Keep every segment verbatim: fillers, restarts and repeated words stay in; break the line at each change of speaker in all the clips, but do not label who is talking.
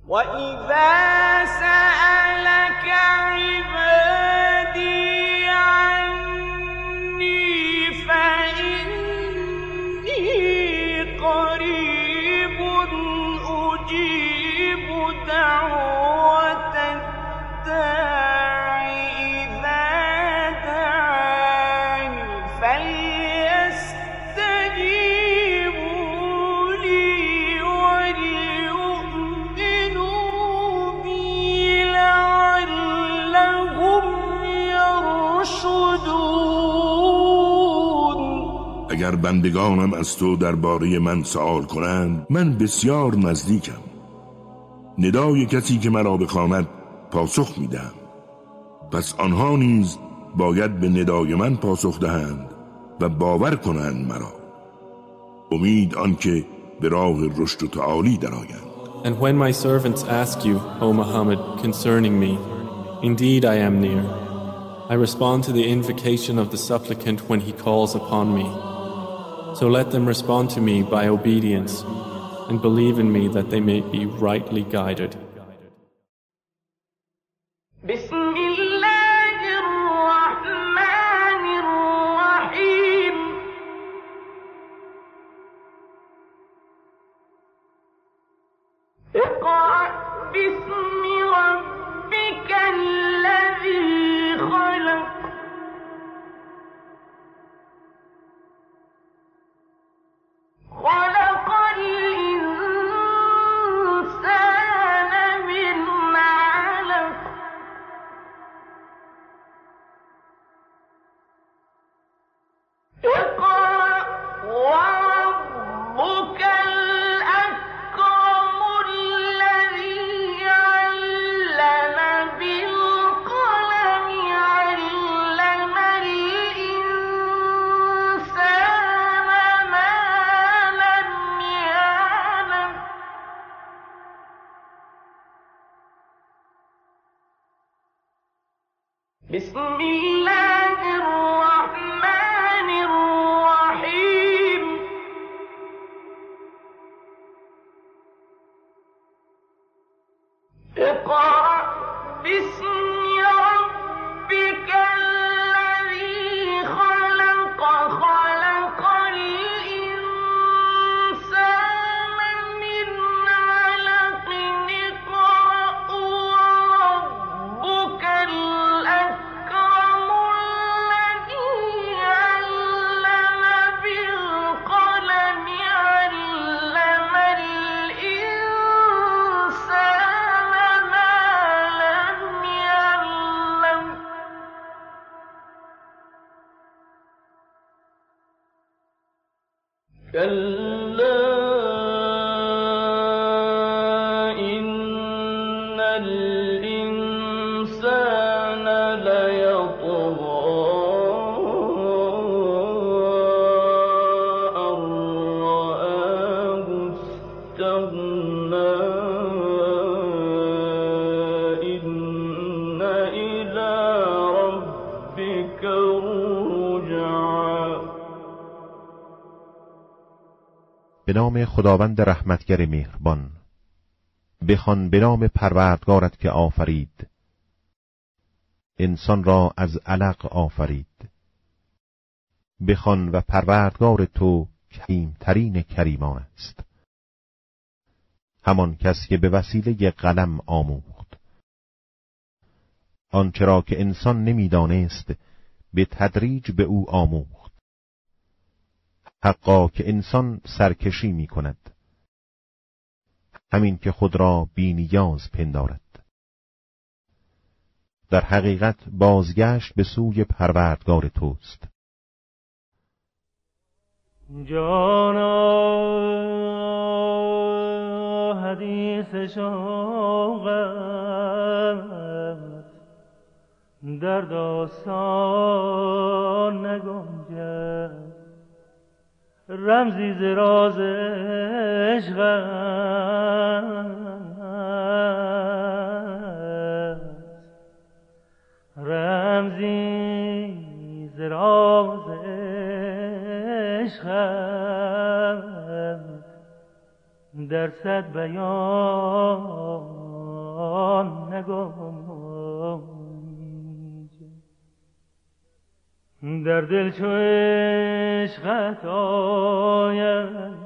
وَإِذَا سَأَلَكَ عِبَادِي عَنِّي فَإِنِّي قَرِيبٌ أُجِيبُ دَعْوَةَ الدَّاعِ إِذَا دَعَانِ فَلْيَسْتَجِيبُوا لِي وَلْيُؤْمِنُوا بِي لَعَلَّهُمْ يَرْشُدُونَ.
اگر بندگانم از تو درباره من سؤال کنند، من بسیار نزدیکم. ندای کسی که مرا بخواند پاسخ میدم. پس آنها نیز باید به ندای من پاسخ دهند و باور کنند مرا. امید آنکه به راه رشد و تعالی درآیند.
And when my servants ask you, O Muhammad, concerning me, indeed I am near. I respond to the invocation of the supplicant when he calls upon me. So let them respond to me by obedience and believe in me that they may be rightly guided.
بسم الله الرحمن الرحيم. اقرأ باسم ربك الذي خلق. خلق الإنسان من علق. اقرأ وربك الأكرم الذي علم بالقلم علم الإنسان ما لم يعلم. بسم الله الرحمن الرحيم. اقرأ باسم ربك الذي خلق. خلق الإنسان من علق. اقرأ وربك الأكرم الذي علم بالقلم علم الإنسان ما لم يعلم. كلا إن الإنسان ليطغى أن رآه استغنى. إن إلى ربك الرجعى.
به نام خداوند رحمتگر مهربان. بخوان به نام پروردگارت که آفرید. انسان را از علق آفرید. بخوان و پروردگار تو کریمترین کریمان است. همان کس که به وسیله قلم آموخت. آنچه را که انسان نمیدانست به تدریج به او آموخت. حقا که انسان سرکشی می کند. همین که خود را بی نیاز پندارد. در حقیقت بازگشت به سوی پروردگار توست.
جانا حدیث شوقت در داستان نگنجد. رمزی ز راز عشقت. رمزی ز راز عشقت در صد بیان نگنجد، در دل چو عشقت آید،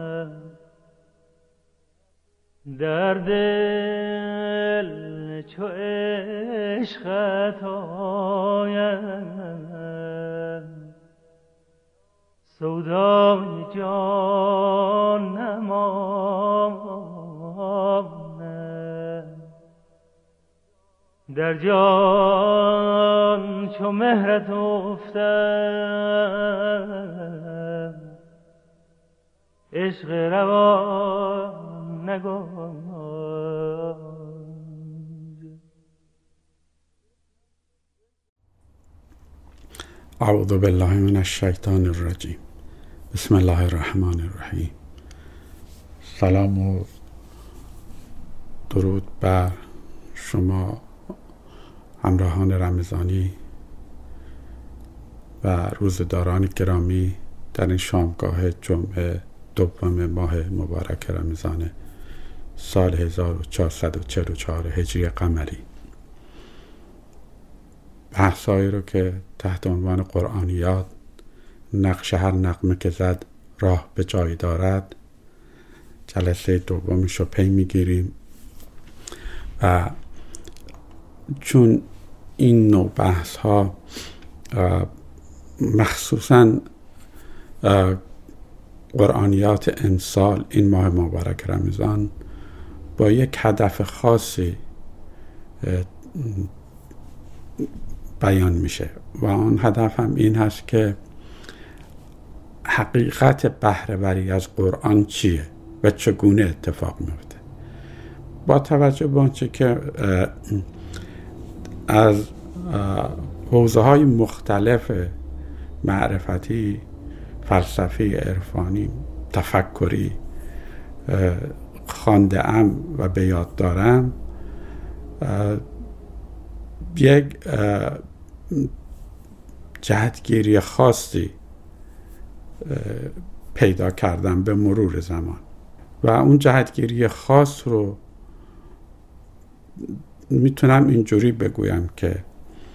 در دل چو عشقت آید، سودای جان نماند، در جان چو مهرت افتد، عشق روان نگنجد.
اعوذ بالله من الشیطان الرجیم. بسم الله الرحمن الرحیم. سلام و درود بر شما همراهان رمضانی و روزداران گرامی در این شامگاه جمعه دوم ماه مبارک رمضان سال هزار و چهارصد و چهل و چهار هجری قمری. بحثایی رو که تحت عنوان قرآنیات، نقش هر نغمه که زد راه به جای دارد، جلسه دومش رو پی میگیریم و چون این نوع بحث ها مخصوصا قرآنیات امسال این ماه مبارک رمضان با یک هدف خاصی بیان میشه و آن هدف هم این هست که حقیقت بهره‌وری از قرآن چیه و چگونه اتفاق میفته. با توجه به آنچه که از حوزه های مختلف معرفتی، فلسفی، عرفانی، تفکری خوانده‌ام و به یاد دارم، یک جهتگیری خاصی پیدا کردم به مرور زمان و اون جهتگیری خاص رو میتونم اینجوری بگویم که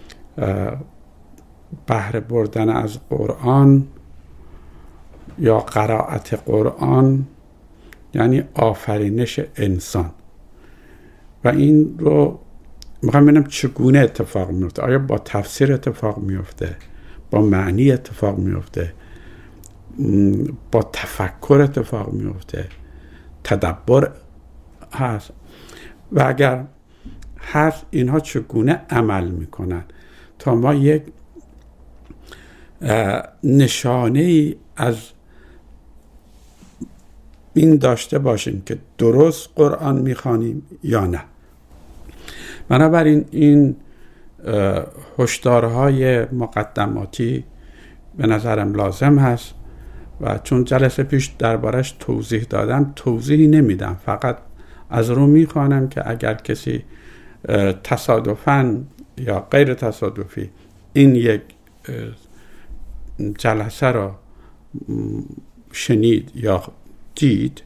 بهره بردن از قرآن یا قرائت قرآن یعنی آفرینش انسان و این رو میخوام ببینم چگونه اتفاق میفته. آیا با تفسیر اتفاق میفته، با معنی اتفاق میفته، با تفکر اتفاق میفته، تدبر هست و اگر هست اینها چگونه عمل میکنن تا ما یک نشانه ای از این داشته باشیم که درست قرآن میخوانیم یا نه. بنابراین این هشدارهای مقدماتی به نظرم لازم هست و چون جلسه پیش دربارش توضیح دادم توضیحی نمیدم، فقط از رو میخوانم که اگر کسی تصادفاً یا غیر تصادفی این یک جلسه را شنید یا دید،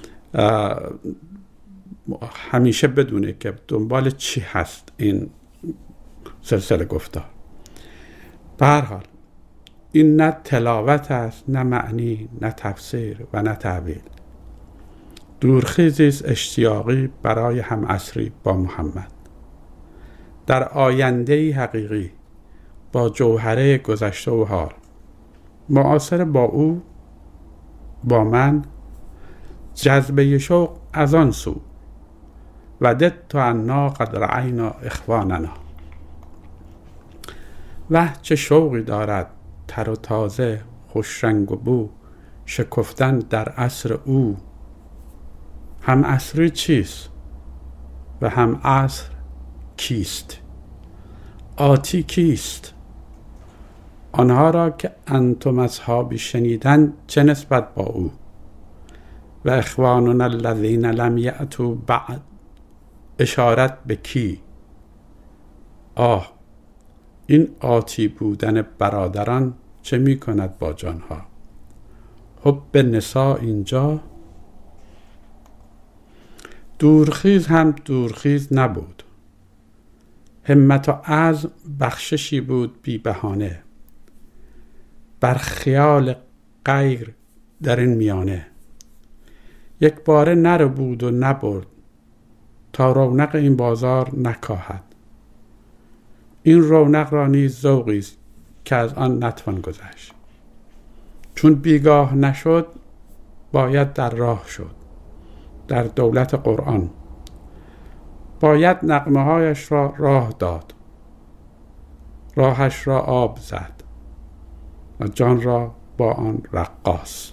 همیشه بدونه که دنبال چی هست این سلسله گفتار. به هر حال این نه تلاوت است، نه معنی، نه تفسیر و نه تعبیر. دورخیزی است اشتیاقی برای هم عصری با محمد، در آینده‌ای حقیقی با جوهره گذشته و حال، معاصر با او، با من، جذبه شوق از آن سو، وددت انا قد رأینا اخواننا. وه چه شوقی دارد تر و تازه، خوش رنگ و بو، شکفتن در عصر او. هم عصری چیست و هم عصر کیست؟ آتی کیست؟ آنها را که انتم اصحابی شنیدن چه نسبت با او؟ و اخواننا الذین لم یأتوا بعد، اشارت به کی؟ آه، این آتی بودن برادران چه می کند با جانها؟ حب نساء اینجا دورخیز هم دورخیز نبود. همت و عزم بخششی بود بی بهانه، بر خیال غیر در این میانه. یک باره نرو بود و نبرد، تا رونق این بازار نکاهد. این رونق را نیز ذوقی است که از آن نتوان گذشت. چون بیگاه نشد باید در راه شد، در دولت قرآن باید نغمه هایش را راه داد، راهش را آب زد و جان را با آن رقاص.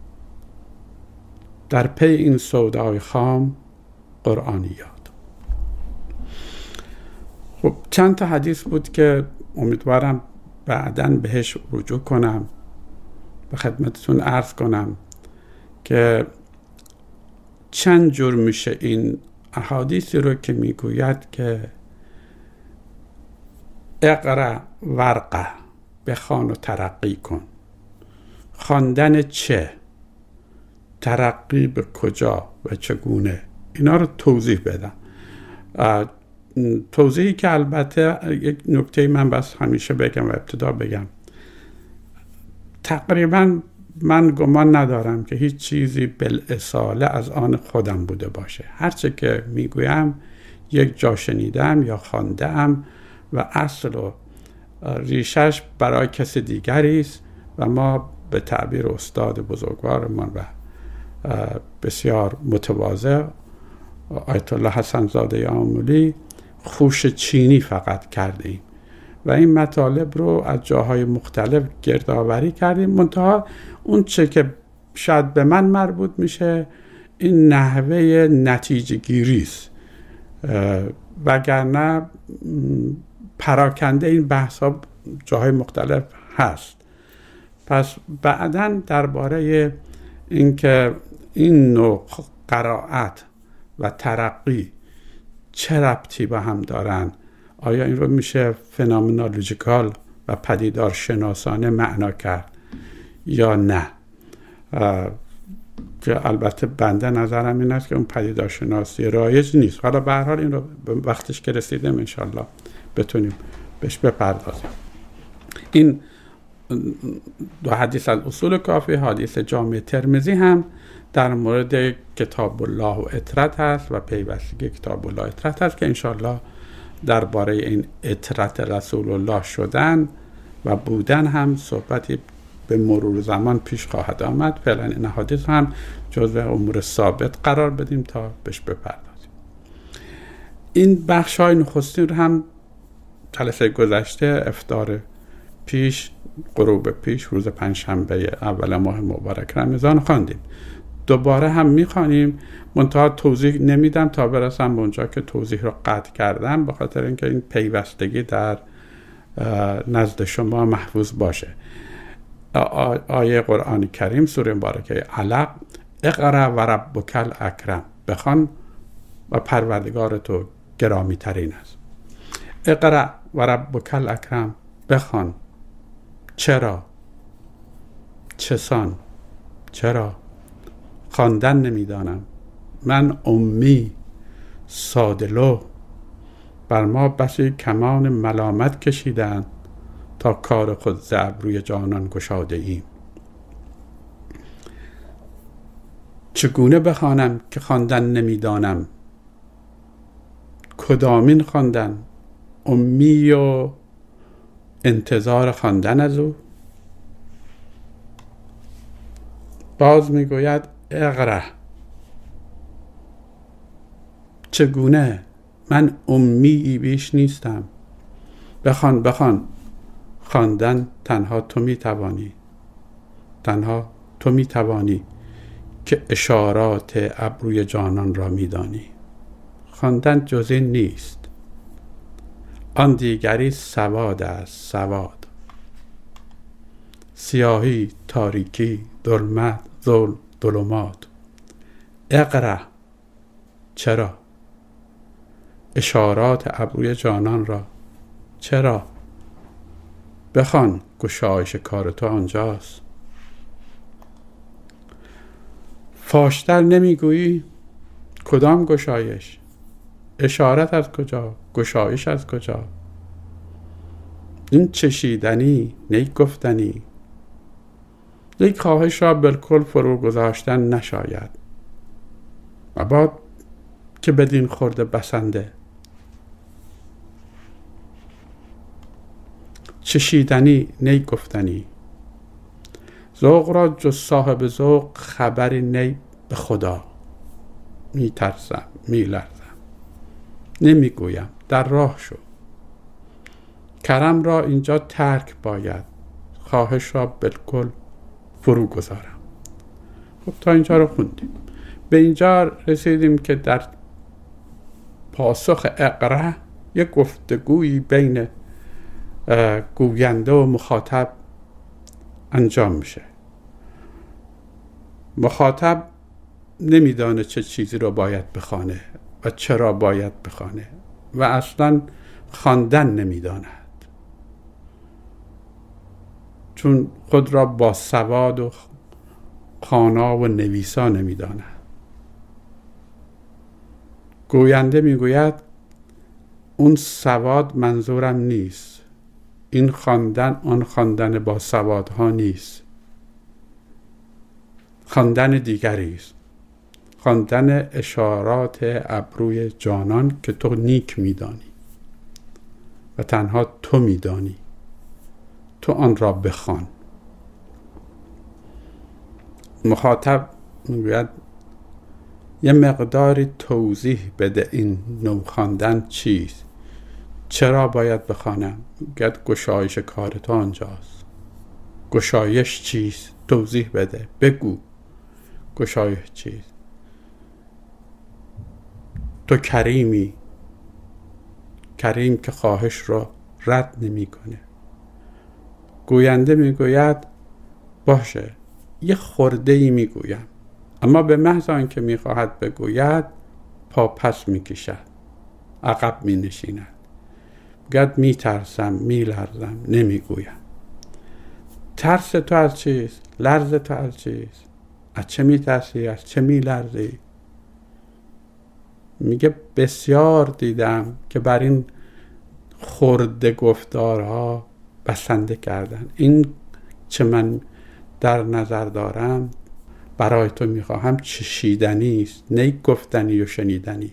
در پی این سودای خام قرآنیات. خب چند تا حدیث بود که امیدوارم بعداً بهش رجوع کنم، به خدمتتون عرض کنم که چند جور میشه این احادیثی رو که میگوید که اقرا ورقه، بخوان و ترقی کن. خواندن چه؟ ترقی به کجا و چگونه؟ اینا رو توضیح بدم. توضیحی که البته یک نکته من بس همیشه بگم و ابتدا بگم، تقریبا من گمان ندارم که هیچ چیزی بالاصاله از آن خودم بوده باشه. هرچه که میگویم یک جا شنیدم یا خواندم و اصل و ریشش برای کسی دیگری است و ما به تعبیر استاد بزرگوارمان و بسیار متواضع آیت الله حسن زاده آمولی خوش چینی فقط کردیم و این مطالب رو از جاهای مختلف گردآوری کردیم. منتها اون چه که شاید به من مربوط میشه این نحوه نتیجه گیری است، وگرنه پراکنده این بحث ها جاهای مختلف هست. پس بعداً درباره اینکه این نوع قرائت و ترقی چه ربطی با هم دارن، آیا این رو میشه فنومنولوژیکال و پدیدار شناسانه معنا کرد یا نه؟ که البته بنده نظرم این است که اون پدیدار شناسی رایج نیست. حالا به هر حال این رو وقتش که رسیدیم انشالله بتونیم بهش بپردازیم. این دو حدیث از اصول کافی، حدیث جامع ترمذی هم در مورد کتاب الله و اطرت هست و پیوستگی کتاب الله اطرت هست که انشالله درباره این اطرت رسول الله شدن و بودن هم صحبتی به مرور زمان پیش خواهد آمد. فعلا این حدیث هم جزو امور ثابت قرار بدیم تا بهش بپردازیم. این بخش های نخستین رو هم جلسه گذشته افطار پیش، غروب پیش، روز پنجشنبه اول ماه مبارک رمضان خواندیم. دوباره هم میخوانیم، منتها توضیح نمیدم تا برسم به اونجا که توضیح رو قطع کردم، به خاطر اینکه این پیوستگی در نزد شما محفوظ باشه. آیه قرآن کریم سوره مبارکه علق، اقرا و ربک الاکرم، بخوان و پروردگار تو گرامی ترین است. اقرا و ربک الاکرم، بخوان. چرا؟ چسان؟ چرا؟ خواندن نمیدانم، من امی سادلو، بر ما بسی کمان ملامت کشیدند تا کار خود ز ابروی جانان گشاده ایم. چگونه بخوانم که خواندن نمیدانم؟ کدامین خواندن؟ امی و انتظار خواندن از او؟ باز میگوید اقرا. چگونه؟ من امی بیش نیستم. بخوان بخوان. خواندن تنها تو میتوانی، تنها تو میتوانی که اشارات ابروی جانان را میدانی. خواندن جز این نیست، آن دیگری سواد است. سواد، سیاهی، تاریکی، ظلمت، ظلم، ظلمات. اقرا. چرا؟ اشارات ابروی جانان را چرا؟ بخوان، گشایش کار تو آنجاست. فاشتر نمیگویی؟ کدام گشایش؟ اشارت از کجا؟ گشایش از کجا؟ این چشیدنی نیک گفتنی. یک خواهش را بالکل فرو گذاشتن نشاید. مباد که بدین خورده بسنده. چشیدنی نیک گفتنی. ذوق را جز صاحب ذوق خبری نی به خدا. می ترسم، می لرزم، نمی گویم، در راه شو. کرم را اینجا ترک باید، خواهش را بالکل فرو گذارم. خب تا اینجا رو خوندیم. به اینجا رسیدیم که در پاسخ اقرا یک گفتگویی بین گوینده و مخاطب انجام میشه. مخاطب نمیدانه چه چیزی رو باید بخوانه و چرا باید بخوانه و اصلا خواندن نمیداند، چون خود را با سواد و خوانا و نویسا نمیداند. گوینده میگوید اون سواد منظورم نیست، این خواندن آن خواندن با سوادها نیست، خواندن دیگری است، خواندن اشارات ابروی جانان که تو نیک میدانی و تنها تو میدانی، تو آن را بخوان. مخاطب میگوید یه مقداری توضیح بده این نوع خواندن چیست، چرا باید بخوانم؟ میگوید گشایش کار تو آنجاست. گشایش چیست؟ توضیح بده، بگو گشایش چیست. تو کریمی، کریم که خواهش رو رد نمی کنه. گوینده میگوید باشه یه خورده ای میگویم، اما به محض آنکه میخواهد بگوید پا پس میکشد، عقب مینشیند، میگوید میترسم، میلرزم، نمیگویم. ترس تو از چیست؟ لرز تو از چیست؟ از چه میترسی؟ از چه میلرزی؟ میگه بسیار دیدم که بر این خرده گفتارها بسنده کردن. این چه من در نظر دارم برای تو میخواهم چشیدنی است، نه گفتنی و شنیدنی.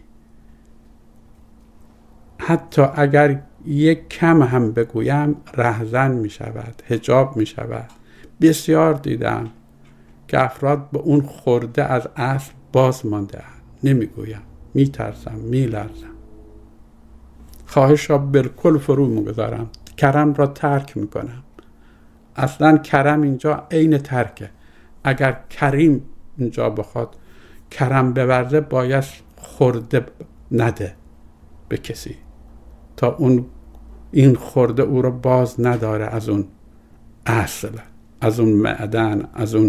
حتی اگر یک کم هم بگویم رهزن میشود، حجاب میشود. بسیار دیدم که افراد به اون خورده از اصل باز مانده اند. نمیگویم، میترسم، میلرزم، خواهش را بالکل فرو میگذارم، کرم را ترک میکنم. اصلا کرم اینجا عین ترکه. اگر کریم اینجا بخواد کرم بورزه باید خورده نده به کسی تا اون این خورده او را باز نداره از اون اصل، از اون معدن، از اون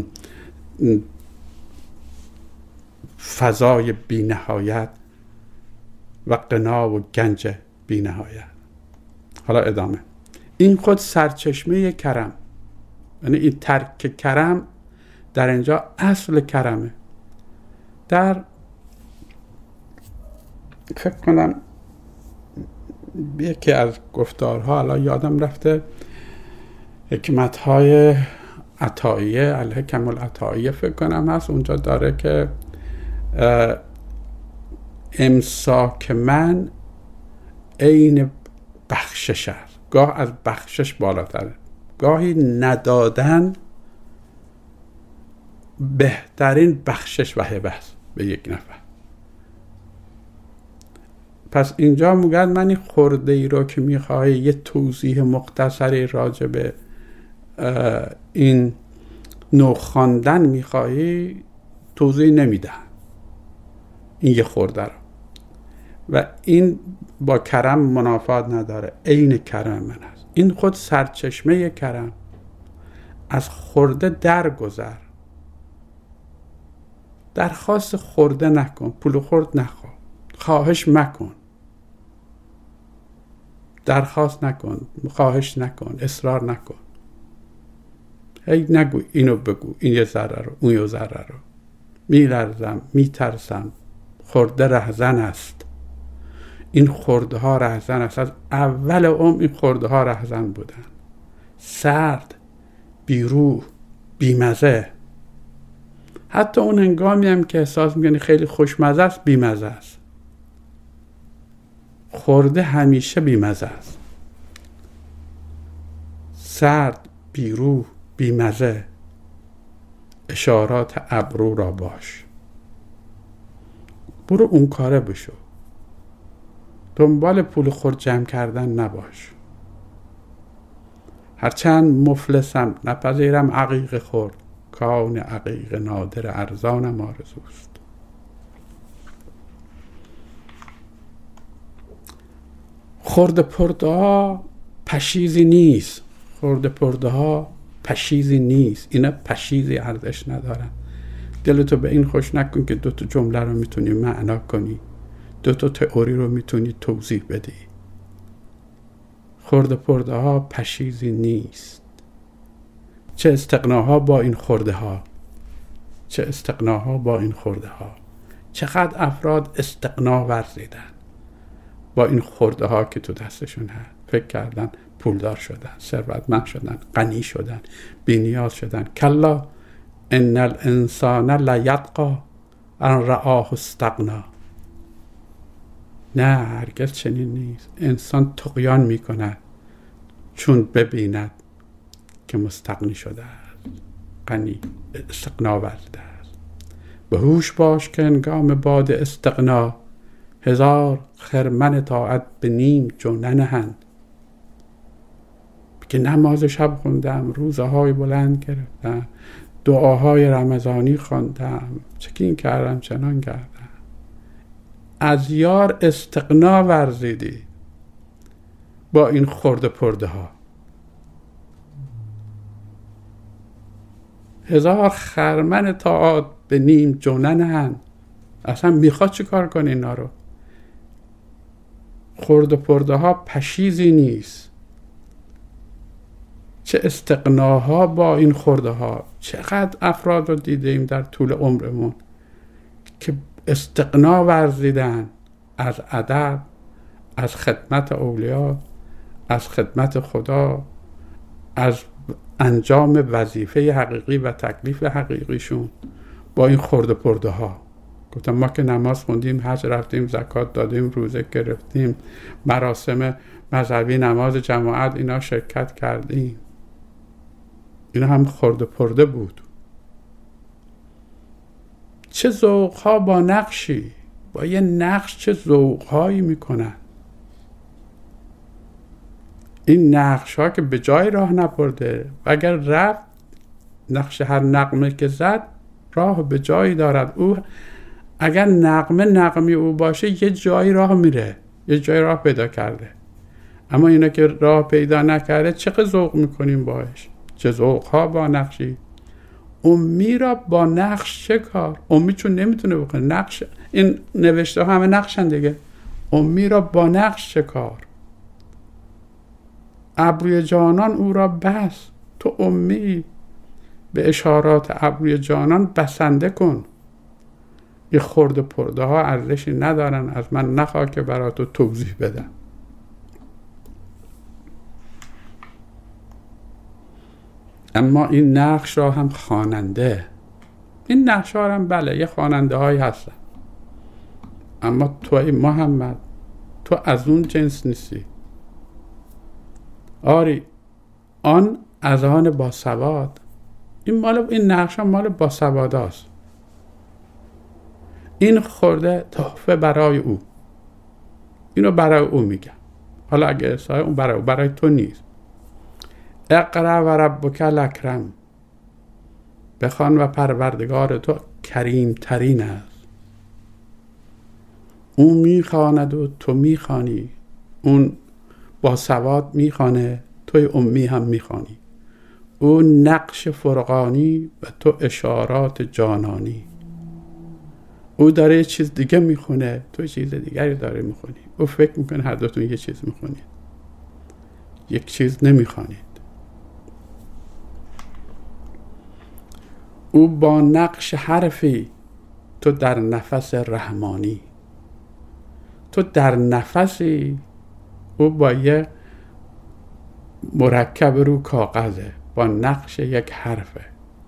فضای بی نهایت و غنا و گنج بی نهایت. حالا ادامه. این خود سرچشمه کرم، یعنی این ترک کرم در اینجا اصل کرمه. در فکر کنم یکی از گفتارها الان یادم رفته، حکمت‌های عطائیه، الحکم العطائیه فکر کنم هست، اونجا داره که امساک من عین بخشش است. گاه از بخشش بالاتره، گاهی ندادن بهترین بخشش و هبه است به یک نفر. پس اینجا میگه من این خورده ای رو که میخوای یه توضیح مختصری راجع به این نوع خواندن میخوایی، توضیح نمیدن این یه خورده رو، و این با کرم منافات نداره، عین کرم من است. این خود سرچشمه کرم. از خورده درگذر، درخواست خورده نکن، پول خورد نخواه، خواهش مکن، درخواست نکن، خواهش نکن، اصرار نکن. هی نگو اینو بگو، این یه ذره رو، اون یه ذره رو، میلرزم، میترسم، خرده رهزن است. این خرده ها رهزن است. از اول عمر این خرده ها رهزن بودن. سرد، بیروح، بیمزه. حتی اون هنگامی هم که احساس میکنی خیلی خوشمزه است، بیمزه است. خرده همیشه بیمزه است. سرد، بیروح، بیمزه. اشارات ابرو را باش. برو اون کاره بشو. دنبال پول خرد جمع کردن نباش. هرچند مفلسم نپذیرم عقیق خرد، کان عقیق نادر ارزانم آرزوست. خرد پرده ها پشیزی نیست. خرد پرده ها پشیزی نیست. اینا پشیزی ارزش ندارن. دلتو به این خوش نکن که دو تا جمله رو میتونی معنا کنی، دو تا تئوری رو میتونی توضیح بدی. خرد پرده ها پشیزی نیست. چه استغناها با این خرده ها، چه استغناها با این خرده ها. چقدر افراد استغنا ورزیدن با این خرده ها که تو دستشون هست. فکر کردن پولدار شدن، ثروتمند شدن، غنی شدن، بی‌نیاز شدن. کلا ان الانسان لیطغی ان رآه استغنا. نه، هرگز چنین نیست. انسان طغیان میکند چون ببیند که مستغنی شده است، غنی، استغنا ورزیده است. به هوش باش که هنگام باد استغنا، هزار خرمن طاعت به نیم جو ننهند. که نماز شب خوندم، روزهای بلند گرفتم، دعاهای رمضانی خواندم، چکین کردم، چنان کردم. از یار استغنا ورزیدی با این خرده پرده ها. هزار خرمن طاعت به نیم جو ننهند. اصلا میخواد چی کار کنی اینا رو؟ خرده پرده ها پشیزی نیست. چه استغناها با این خرده ها. چقدر افراد رو دیدیم در طول عمرمون که استغنا ورزیدن از ادب، از خدمت اولیا، از خدمت خدا، از انجام وظیفه حقیقی و تکلیف حقیقیشون با این خرده پرده ها. گفتم ما که نماز خوندیم، حج رفتیم، زکات دادیم، روزه گرفتیم، مراسم مذهبی، نماز جماعت، اینا شرکت کردیم. اینا هم خرده پرده بود. چه ذوق‌ها با نقشی، با یه نقش چه ذوق‌هایی میکنن. این نقش‌ها که به جای راه نبرده و اگر رفت، نقش هر نغمه که زد راه به جایی دارد. او اگر نغمه نغمی او باشه یه جایی راه میره، یه جایی راه پیدا کرده. اما اینا که راه پیدا نکرده چقدر ذوق میکنیم باش. چه ذوق‌ها با نقشی. امی را با نقش چه کار؟ امی چون نمیتونه بکنه نقش، این نوشته ها همه نقشن دیگه. امی را با نقش چه کار؟ ابروی جانان او را بس، تو امی به اشارات ابروی جانان بسنده کن. یه خرده پرده ها ارزشی ندارن، از من نخواه که برای تو توضیح بدم. اما این نقش را هم خواننده، این نقش ها هم بله یه خواننده هایی هستن، اما تو ای محمد تو از اون جنس نیستی. آری آن از آن با سواد. این مال این نقش ها مال با سواد هاست. این خورده تحفه برای او، اینو برای او میگم. حالا اگه اصلاح اون برای او، برای تو نیست. اقرا و ربک الاکرم، بخوان و پروردگار تو کریم ترین است. اون میخواند و تو میخوانی. اون با سواد میخوانه، توی امی هم میخوانی. اون نقش فرقانی و تو اشارات جانانی. او داره یه چیز دیگه میخونه، تو چیز دیگری داره میخونی. او فکر میکنه هر دوتون یه چیز میخونید، یک چیز نمیخوانید. او با نقش حرفی تو در نفس رحمانی، تو در نفسی او با یه مرکب رو کاغذه با نقش یک حرفه.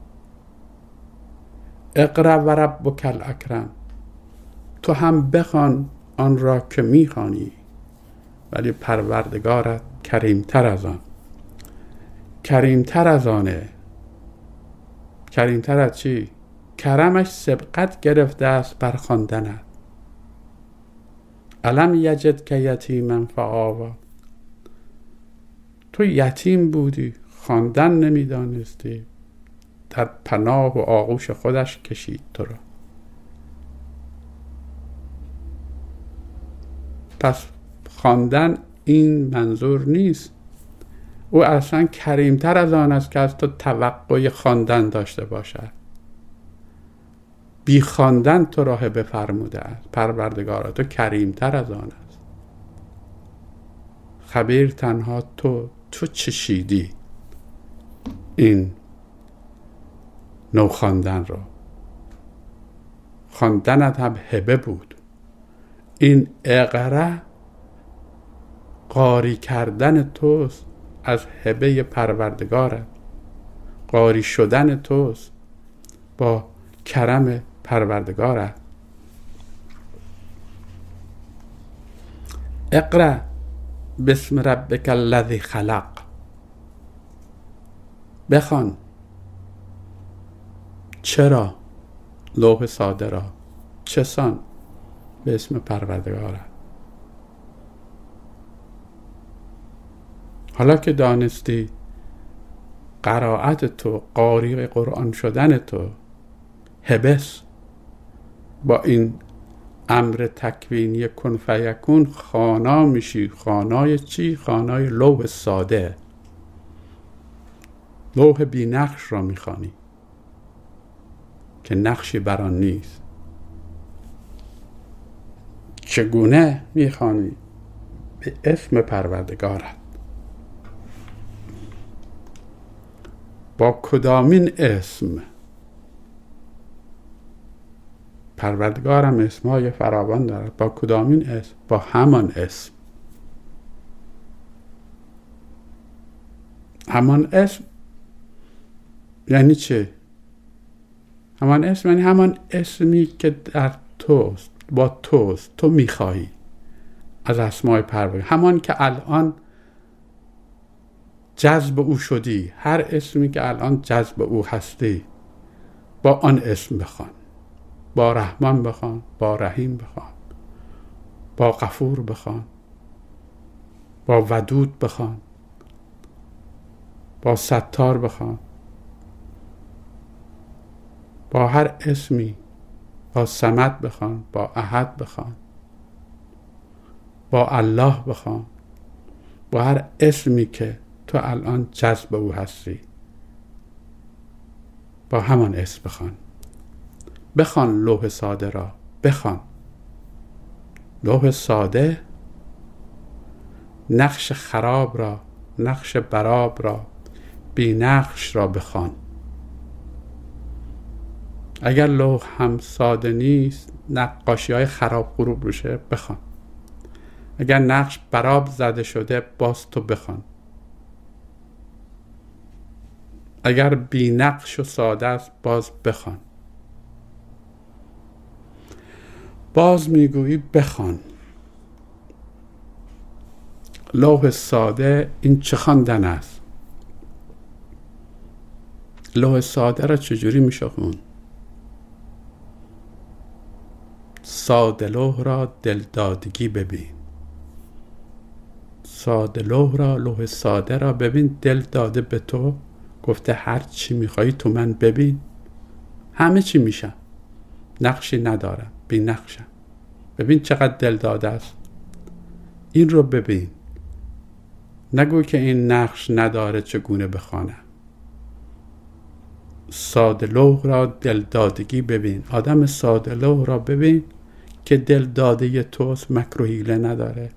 اقرأ و ربک الاکرم، تو هم بخوان آن را که میخوانی ولی پروردگارت کریمتر از آن. کریمتر از آنه. کریمتر از چی؟ کرمش سبقت گرفته است بر خواندنت. الم یجد که یتیما فآوی، تو یتیم بودی، خواندن نمیدانستی، در پناه و آغوش خودش کشید تو را. پس خواندن این منظور نیست. او اصلا کریمتر از آن است که از تو توقع خواندن داشته باشد. بی خواندن تو راه بفرموده است. پروردگارا تو کریمتر از آن است. خبیر تنها تو تو چشیدی این نو خواندن رو. خواندنت هم هبه بود. این اقرأ قاری کردن توست از هبه پروردگارت. قاری شدن توست با کرم پروردگارت. اقرأ بسم ربک الذی خلق، بخوان. چرا؟ لوح ساده را. چسان؟ به اسم پروردگارت. حالا که دانستی قرائت تو، قاری قرآن شدن تو هبس با این امر تکوینی کن فیکون خوانا میشی. خانای چی؟ خانای لوح ساده. لوح بی نقش را میخوانی که نقشی بر آن نیست. چگونه میخوانی؟ به اسم پروردگارت. با کدامین اسم؟ پروردگارم اسمهای فراوان دارد. با کدامین اسم؟ با همان اسم. همان اسم یعنی چه؟ همان اسم یعنی همان اسمی که در توست، با توست، تو میخواهی از اسمای پروردگار. همان که الان جذب او شدی. هر اسمی که الان جذب او هستی با آن اسم بخوان. با رحمان بخوان، با رحیم بخوان، با غفور بخوان، با ودود بخوان، با ستار بخوان. با هر اسمی. با صمد بخوان، با احد بخوان، با الله بخوان. با هر اسمی که تو الان جذب او هستی با همان اسم بخوان. بخوان لوح ساده را. بخوان لوح ساده. نقش خراب را، نقش براب را، بی نقش را بخوان. اگر لوح هم ساده نیست، نقاشی های خراب غروب روشه، بخوان. اگر نقش براب زده شده، باز تو بخوان. اگر بی نقش و ساده است، باز بخوان. باز میگویی بخوان. لوح ساده این چه خواندن است؟ لوح ساده را چجوری میشه خوند؟ ساده لوح را دلدادگی ببین. ساده لوح را، لوح ساده را ببین. دل داده به تو، گفته هر چی میخوایی تو من ببین. همه چی میشم. نقشی ندارم، بی نقشم. ببین چقدر دل داده است. این رو ببین. نگو که این نقش نداره چگونه بخوانم. ساده لوح را دلدادگی ببین. آدم ساده لوح را ببین که دل داده توست، مکر و حیله نداره،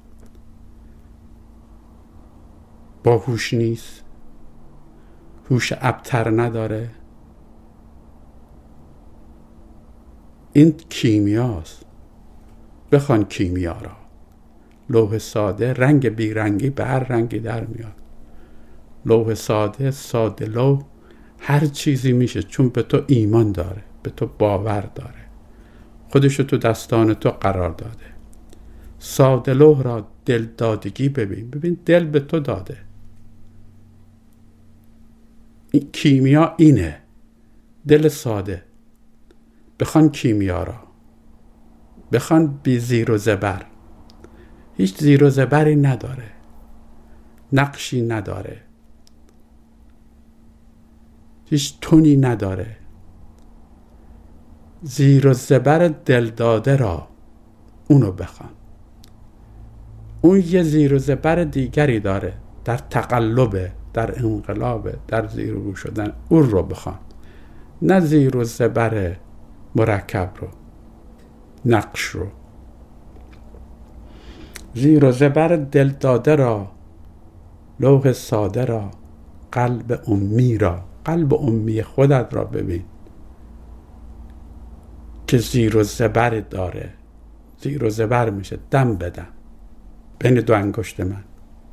باهوش نیست، هوش ابتر نداره. این کیمیاست. بخوان کیمیا را. لوح ساده رنگ بیرنگی به هر رنگی در میاد. لوح ساده، ساده لوح هر چیزی میشه، چون به تو ایمان داره، به تو باور داره، خودشو تو دستان تو قرار داده. ساده لوح را دل دادگی ببین. ببین دل به تو داده. این کیمیا اینه. دل ساده. بخوان کیمیا را. بخوان بی زیر و زبر. هیچ زیر و زبری نداره. نقشی نداره. هیچ تونی نداره. زیر و زبر دل داده را اونو بخوان. اون یه زیر و زبر دیگری داره، در تقلبه، در انقلابه، در زیر و رو شدن. اون رو بخوان، نه زیر و زبر مرکب رو، نقش رو. زیر و زبر دل داده را، لوح ساده را، قلب امی را. قلب امی خودت را ببین که زیر و زبر داره. زیر و زبر میشه دم بدم بین دو انگشت من.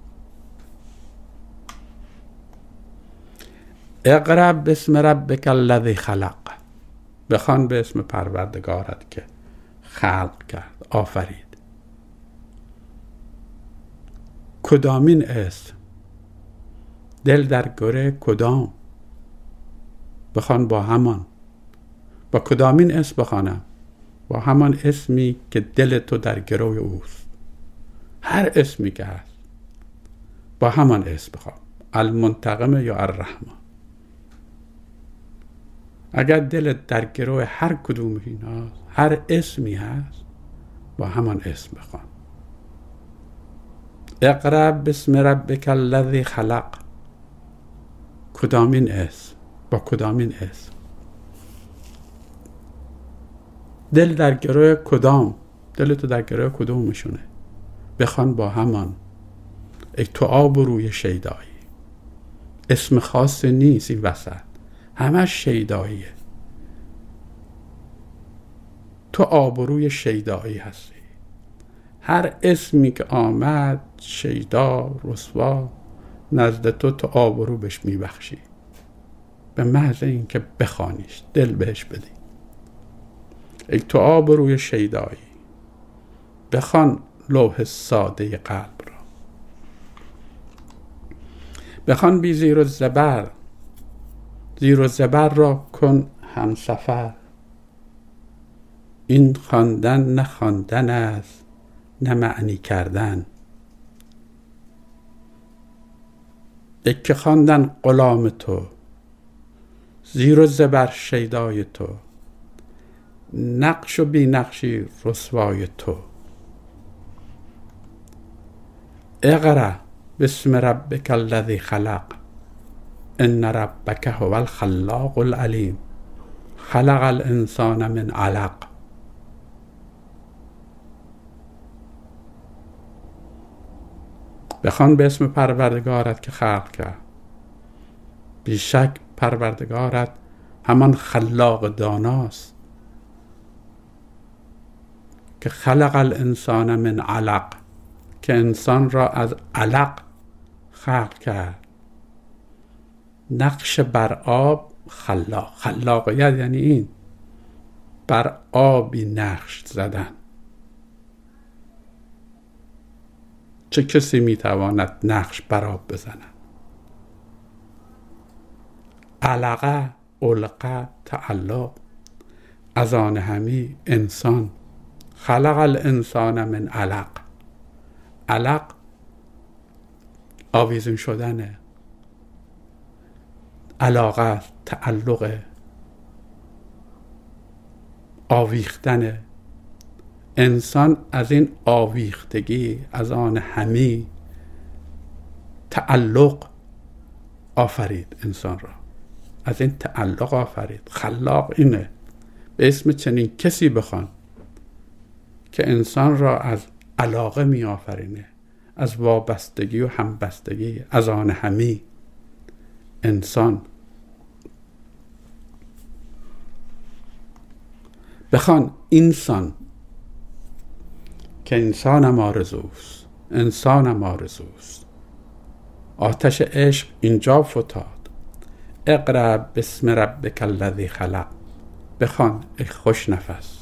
اقرأ باسم ربک الذی خلق. بخوان به اسم پروردگارت که خلق کرد، آفرید. کدامین اسم؟ دل در گره کدام؟ بخوان با همان. با کدامین اسم بخوانم؟ با همان اسمی که دل تو در گروه اوست. هر اسمی که هست با همان اسم بخوان. المنتقم یا الرحمن. اگر دل در گروه هر کدوم اینا هر اسمی هست، با همان اسم بخوان. اقرأ باسم ربک الذی خلق. کدامین اسم؟ با کدامین اسم؟ دل در گروه کدام؟ دل تو در گروه کدومشونه؟ بخوان با همان. ای تو آب و روی شیدایی. اسم خاص نیست این وسط، همش شیداییه. تو آب و روی شیدایی هستی. هر اسمی که آمد، شیدا، رسوا، نزد تو تو آب و رو بهش میبخشی، به محض این که بخوانیش، دل بهش بدی. ای تو آب و روی شیدایی. بخوان لوح ساده قلب را. بخوان بی زیر و زبر. زیر و زبر را کن همسفر. این خواندن نه خواندن است، نه معنی کردن. اگه خواندن غلام تو، زیر و زبر شیدای تو، نقش و بی نقشی رسوای تو. اقرأ باسم ربک الذی خلق. ان ربک هو الخلاق العلیم. خلق الانسان من علق. بخوان به اسم پروردگارت که خلق کرد. بیشک پروردگارت همان خلاق داناست که خلق الانسان من علق، که انسان را از علق خلق کرد. نقش بر آب خلاق. خلاقیت یعنی این، بر آبی نقش زدن. چه کسی میتواند نقش بر آب بزند؟ علقه، علقه، تعلق. از آن همی انسان. خلق الانسان من علق. علق آویزون شدنه، علاقه، تعلق، آویختنه. انسان از این آویختگی، از آن همی تعلق آفرید. انسان را از این تعلق آفرید. خلاق اینه. به اسم چنین کسی بخوان که انسان را از علاقه می آفرینه، از وابستگی و همبستگی، از آن همی انسان. بخوان انسان که انسانم آرزوست، انسانم آرزوست. آتش عشق اینجا فتاد. اقرأ باسم ربک الذی خلق. بخوان ای خوش نفس.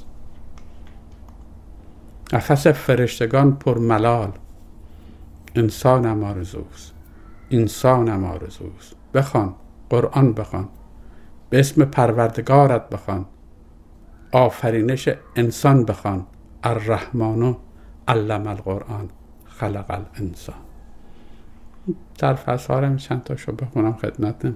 نفس فرشتگان پر ملال. انسانم آرزوست، انسانم آرزوست. بخوان، قرآن بخوان، به اسم پروردگارت بخوان، آفرینش انسان بخوان. الرحمن علم القرآن خلق الانسان. در فصارم چند تا شو بخونم خدمتتون.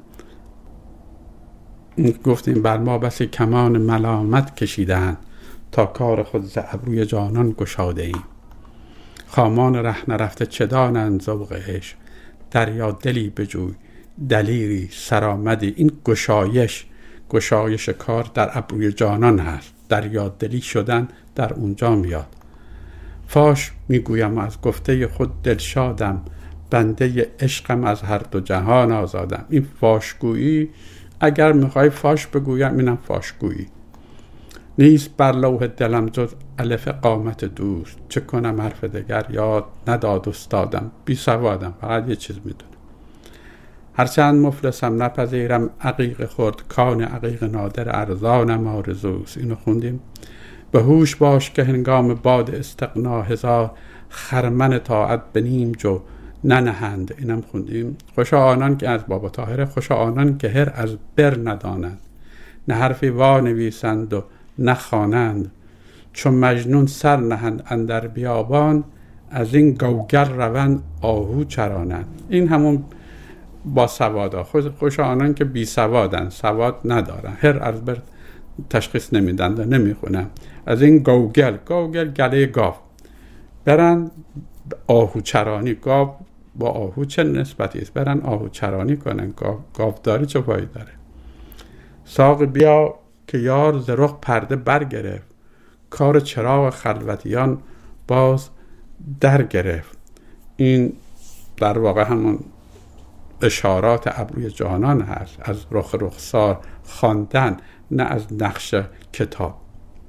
گفتیم بر ما بسی کمان ملامت کشیدن، تا کار خود ز ابروی جانان گشاده ایم. خامان ره نرفته چه دانند ذوق عشق، دریا دلی بجوی دلیری سرآمدی. این گشایش گشایش کار در ابروی جانان هست. دریا دلی شدن در اونجا میاد. فاش میگویم از گفته خود دلشادم، بنده عشقم از هر دو جهان آزادم. این فاشگویی، اگر میخوای فاش بگویم اینم فاشگویی نیست. بر لوح دلم جز الف قامت دوست، چه کنم حرف دگر یاد نداد استادم. بی سوادم، فقط یه چیز میدونم. هرچند مفلسم نپذیرم عقیق خورد، کان عقیق نادر ارزانم آرزوست. اینو خوندیم. به هوش باش که هنگام باد استغنا، هزار خرمن طاعت به نیم جو ننهند. اینم خوندیم. خوشا آنان که از بابا طاهره، خوشا آنان که هر از بر ندانند، نه حرفی وا نویسند و نخوانند. چون مجنون سر نهند اندر بیابان، از این گوگر روند آهو چرانند. این همون با سوادا. خوشا آنان که بی سوادن، سواد ندارن، هر از بر تشخیص نمیدن و نمیخونن. از این گوگل، گوگل گله گاو، برن آهو چرانی. گاو با آهو چه نسبتی است؟ برن آهو چرانی کنن. گاو گاوداری چه پایی داره؟ ساق بیا که یار ز رخ پرده برگرفت، کار چراغ خلوتیان باز در گرفت. این در واقع همون اشارات ابروی جانان هست، از رخ رخسار خواندن، نه از نقش کتاب.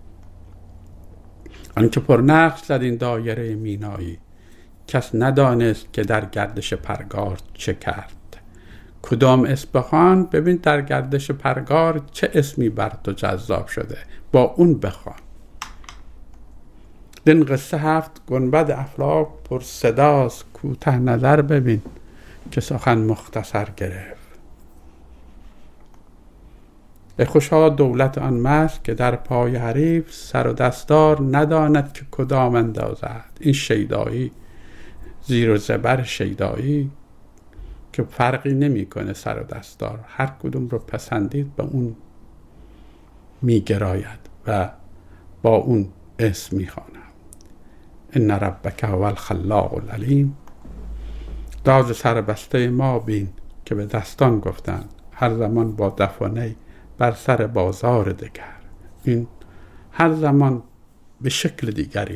آنکه پر نقش زد این دایره مینایی، کس ندانست که در گردش پرگار چه کرد. کدام اسم بخوان، ببین در گردش پرگار چه اسمی بر تو جذاب شده، با اون بخوان. دین قصه هفت گنبد افلاک پر صداست، کوته نظر ببین که سخن مختصر گرفت. به خوشا دولت آن مست که در پای حریف، سر و دستار نداند که کدام اندازد. این شیدایی، زیر و زبر شیدایی که فرقی نمیکنه سر و دستار، هر کدوم رو پسندید به اون میگراید و با اون اسم میخواند. ان ربک هو الخلاق العلیم. راز سربسته ما بین که به دستان گفتند، هر زمان با دفانه بر سر بازار دگر. این هر زمان به شکل دیگری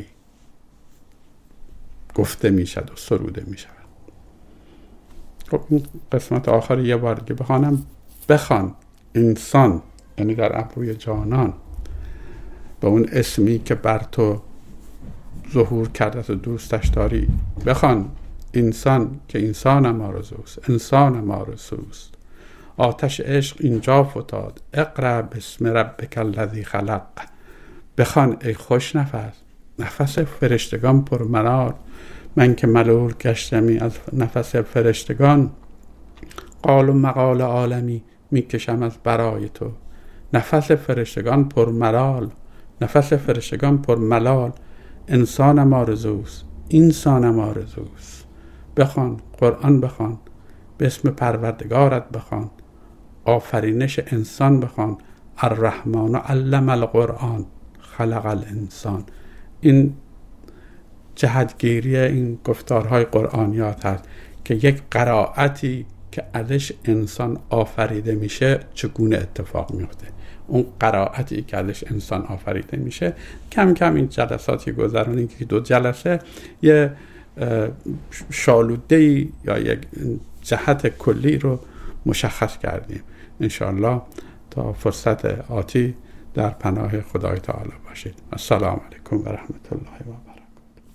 گفته میشد و سروده میشود. خب این قسمت آخر یه بار دیگه بخوانم. بخوان انسان، یعنی در ابروی جانان، به اون اسمی که بر تو ظهور کرده و دوستش داری. بخوان انسان که انسانم آرزوست، انسانم آرزوست. آتش عشق اینجا فتاد. اقرأ باسم ربک الذی خلق. بخوان ای خوش نفس. نفس فرشتگان پر منار. من که ملول گشتمی از نفس فرشتگان، قال و مقال عالمی میکشم از برای تو. نفس فرشتگان پر ملال، نفس فرشتگان پر ملال. انسانم آرزوست، انسانم آرزوست. بخوان، قرآن بخوان، به اسم پروردگارت بخوان، آفرینش انسان بخوان. الرحمن علم القرآن خلق الانسان. این جهتگیری این گفتارهای قرآنیات هست که یک قرائتی که ازش انسان آفریده میشه چگونه اتفاق میفته. اون قرائتی که ازش انسان آفریده میشه، کم کم این جلساتی گذرونیم که دو جلسه یه شالوده‌ای یا یک جهت کلی رو مشخص کردیم. انشاءالله تا فرصت آتی در پناه خدای تعالی باشید. السلام علیکم و رحمت الله و برکاته.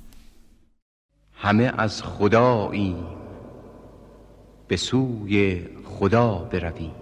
همه از خداییم، به سوی خدا برویم.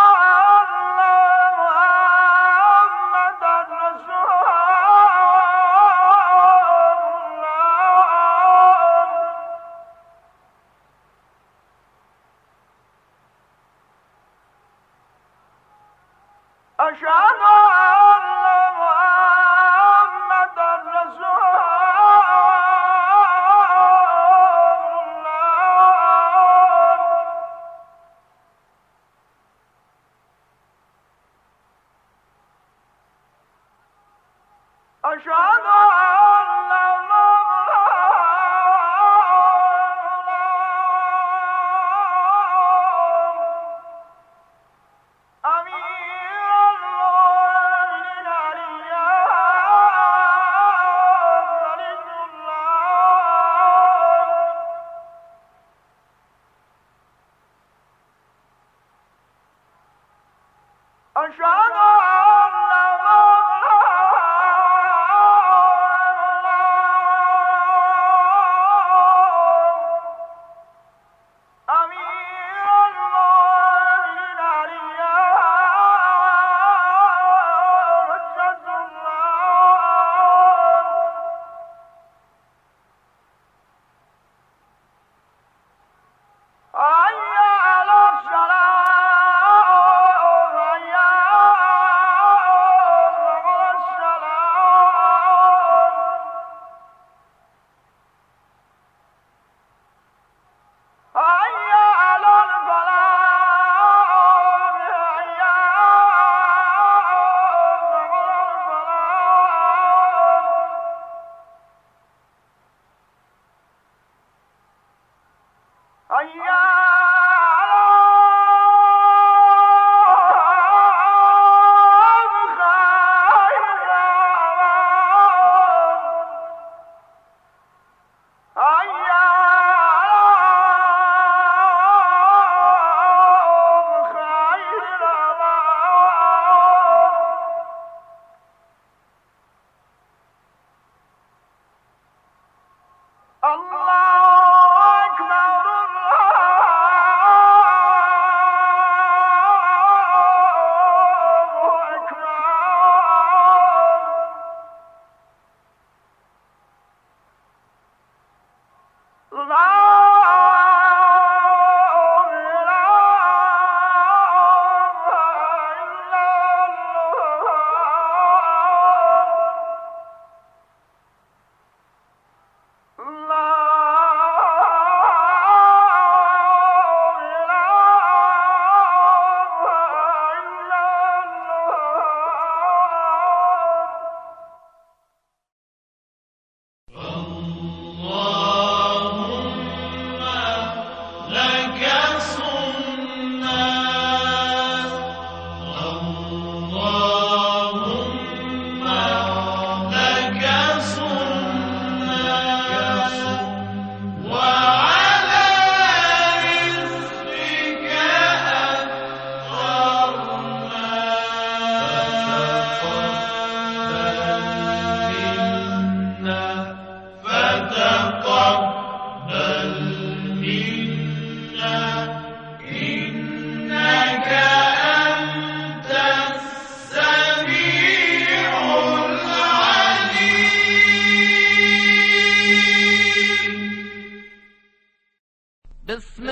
بسم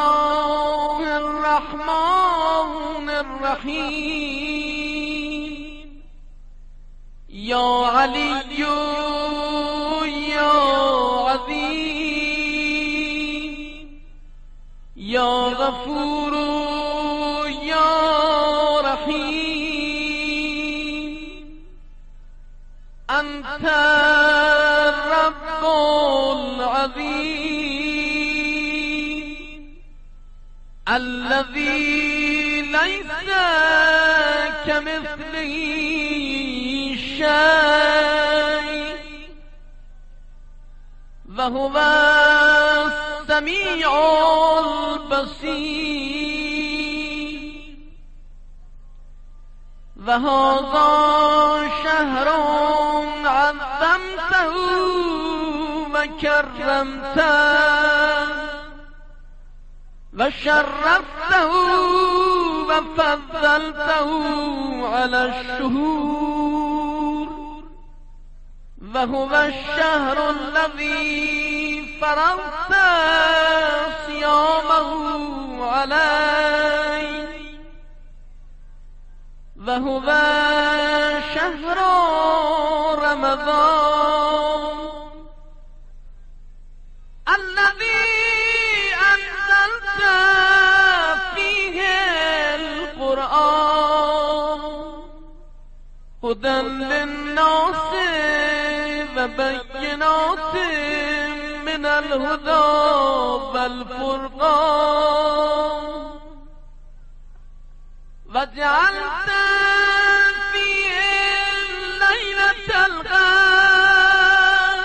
الله الرحمن الرحیم یا علی یا عظیم یا غفور یا رحیم انت رب العظیم الذي ليس كمثله شيء وهو السميع البصير وهذا شهر عظمته وكرمته وشرفته وفضلته على الشهور وهو الشهر الذي فرضت صيامه عليه وهو شهر رمضان الذي أنزلت فيه القرآن هدى للناس وبينات من الهدى والفرقان وجعلت فيه ليلة القدر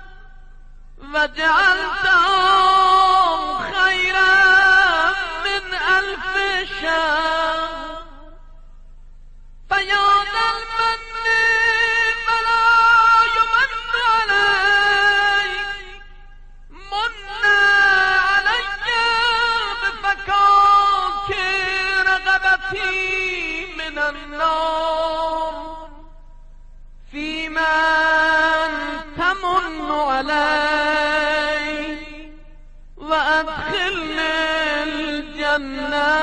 وجعلتهم خيرا من ألف شهر فيا ذا المن فلا يمن عليك من علي بفكاك رغبتي من النار في من تمن علي وأدخلني الجنة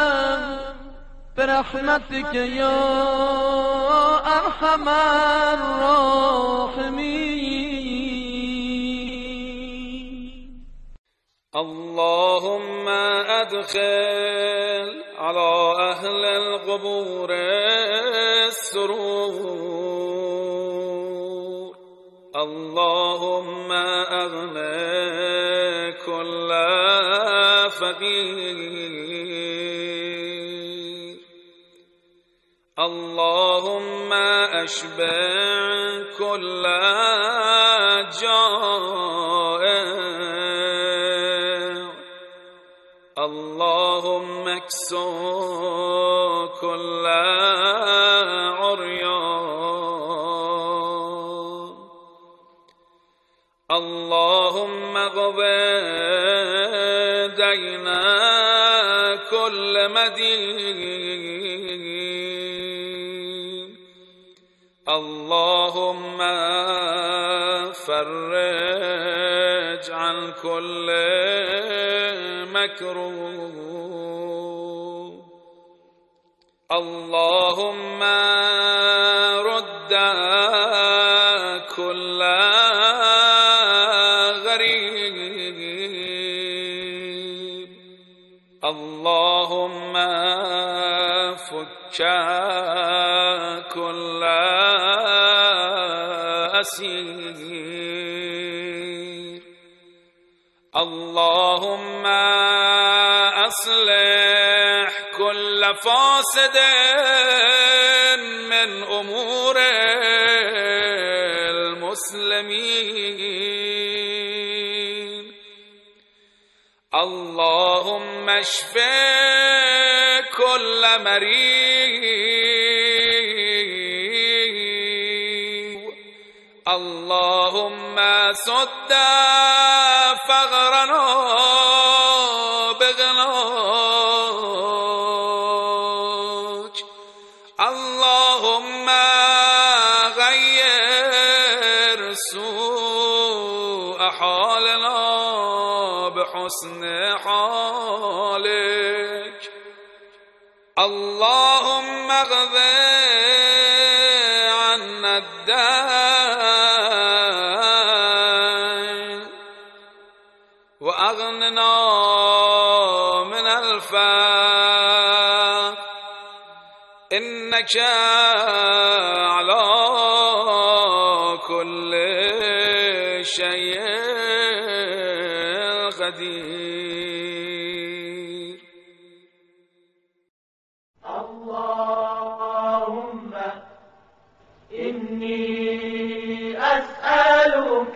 برحمتك يا أرحم الراحمين.
اللهم أدخل على أهل القبور السرور اللهم أغنى كل فقير اللهم أشبع كل جائع اللهم اكسو كل عريان اللهم اقض دين كل مدين اللهم فرج عن كل مكروه اللهم رد كل غريب اللهم فك كل أسير اللهم أصلح كل فاسد من أمور المسلمين اللهم اشف كل مريض اللهم سد فقرنا بغناك اللهم غير سوء حالنا بحسن حالك اللهم اغض عنا الدين وأغننا من الفقر إنك على كل شيء قدير.
اللهم إني أسألك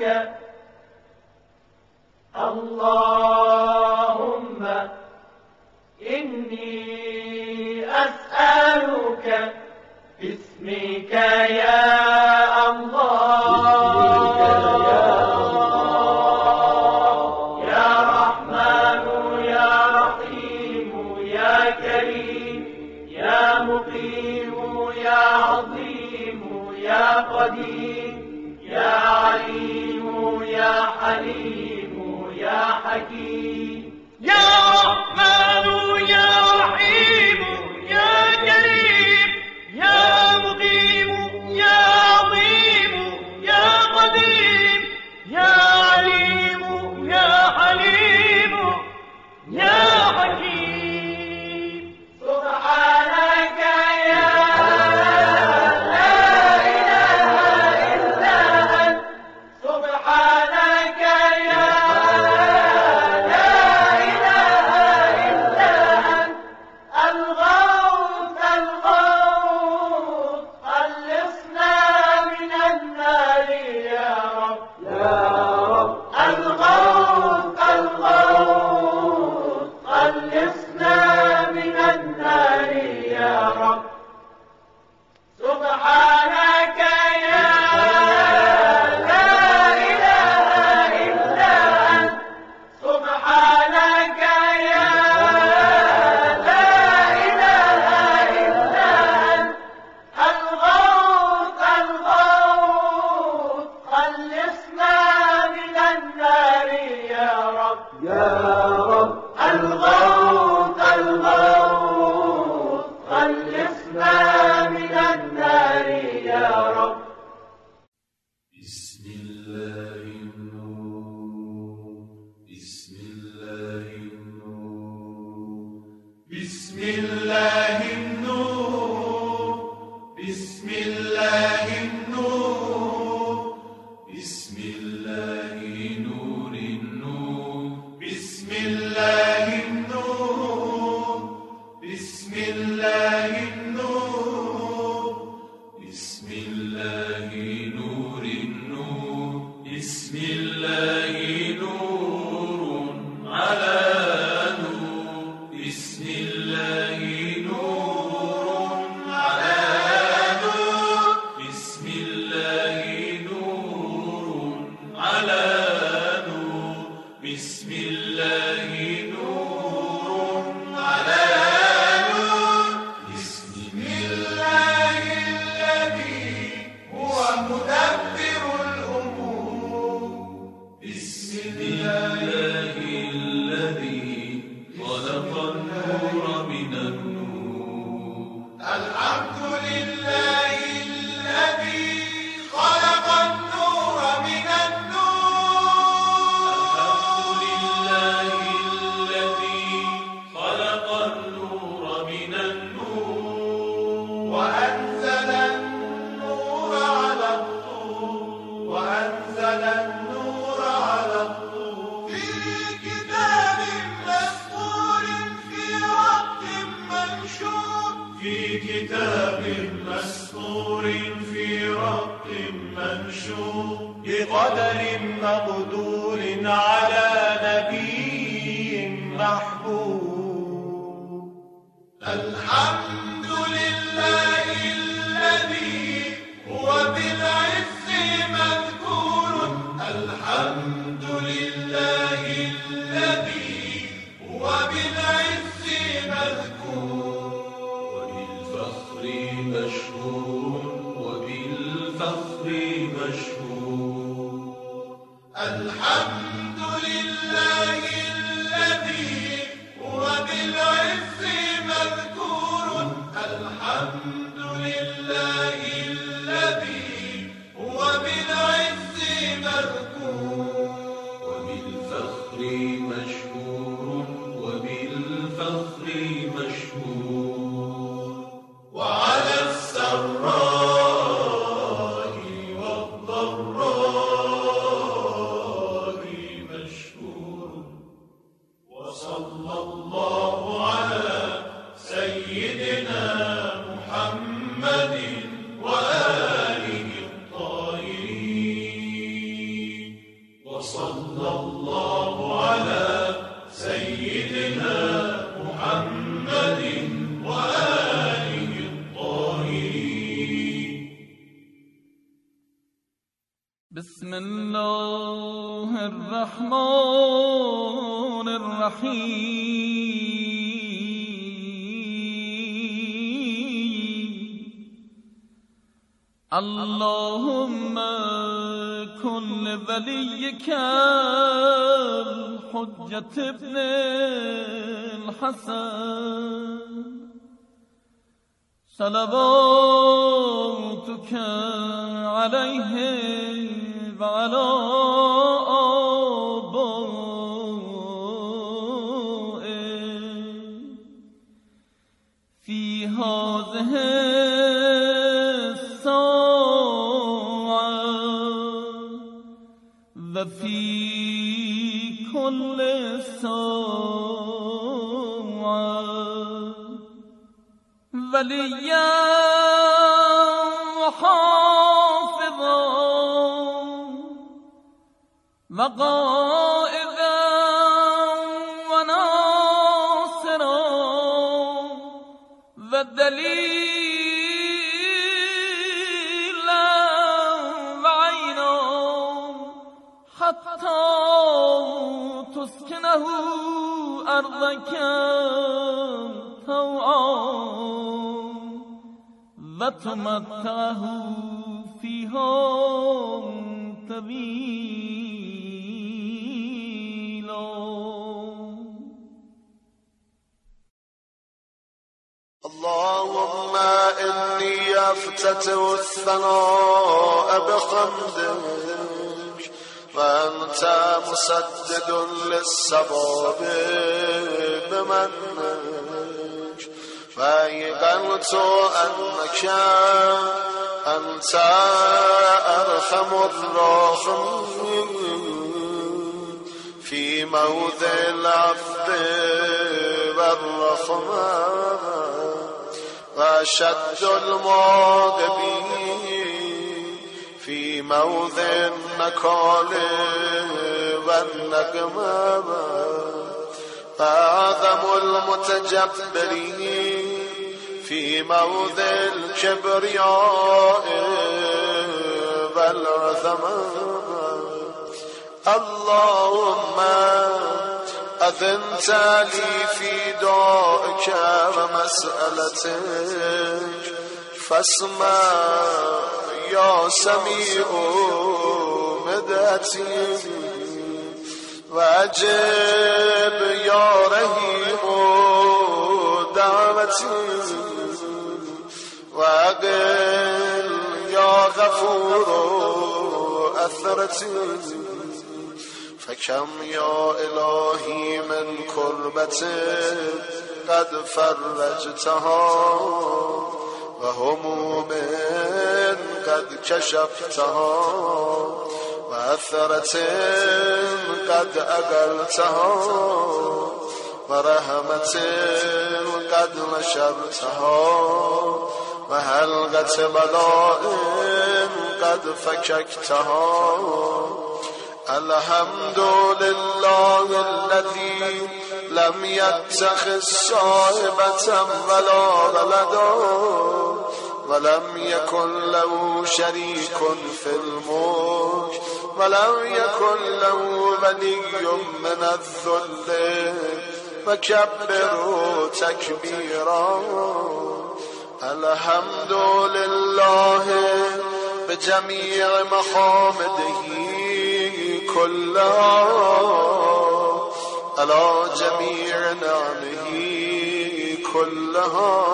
اللهم إني أسألك باسمك يا الله يا رحمن يا رحيم يا كريم مقيم يا عظيم يا قدير يا عليم يا حليم يا حكيم
يا رحمن يا رحيم يا كريم يا مقيم يا عظيم يا قدير يا عليم يا حليم يا حكيم
سبحانك يا لا إله إلا أنت سبحانك يا لا إله إلا أنت الغوث الغوث خلصنا من النار يا رب يا رب الغوث الغوث خلصنا من النار يا رب سبحانك يا لا إله إلا أنت سبحانك يا لا إله إلا أنت الغوث الغوث خلصنا من النار يا رب يا رب الغوث الغوث خلصنا من النار يا رب
بسم الله النور بسم الله النور بسم الله النور بسم الله النور بسم الله نور النور بسم الله النور بسم الله النور بسم الله نور النور بسم الله نور على نور بسم الله نور على نور بسم الله نور على نور بسم الله نور على نور بسم الله الذي هو مدبر الأمور بسم الله الذي خلق النور من النور الحمد لله الذي خلق النور من النور الحمد لله الذي خلق النور من النور وأنزل النور على الطور وأنزل النور على الطور في كتاب مسطور في رق منشور في كتاب مسطور في رق منشور بقدر مقدور على نبي محبوب الحمد لله الذي هو بالعز مذكور الحمد لله الذي هو بالعز مذكور وبالفخر مشهور وبالفخر مشهور الحمد لله الذي هو بالعز مذكور الحمد لله الذي هو بالعز مذكور وبالفخر مشهور وبالفخر مشهور وعلى السراء والضراء مشهور وصلى الله على سيدنا محمد وآله الطاهرين وصلى الله على سيدنا محمد وآله الطاهرين
بسم الله الرحمن الرحيم اللهم كن لوليك الحجة ابن الحسن صلواتك عليه وعلى آبائه في هذه الساعة وفي كل ساعة وليا وحافظا وقائدا وناصرا ودليلا وعينا حتى تسكنه أرضك طوعا وتمتعه فيها طويلا.
اللهم إني أفتتح الثناء بحمدك وأنت مسدد للسباب بمنك فأيقنت أنك أنت أرحم الراحمين في موضع العفو والرحمة وأشد المعاقبين في موضع النكال والنقمة وأعظم المتجبرين في موضع الكبرياء والعظمة. اللهم أذنت لي في دعائك ومسألتك فاسمع يا سميع مدتي وأجب يا رحيم دعوتي وأقل يا غفور أثرتي. فكم يا إلهي من كربة قد فرجتها وهموم قد كشفتها وأثرة قد أقلتها ورحمة قد نشرتها وحلقة بلاء قد فككتها. الحمد لله الذي لم يتخذ صاحبة ولا ولدا ولم يكن له شريك في الملك ولم يكن له ولي من الذل وكبره تكبيرا. الحمد لله بجميع محامده كلها على جميع نعمه كلها.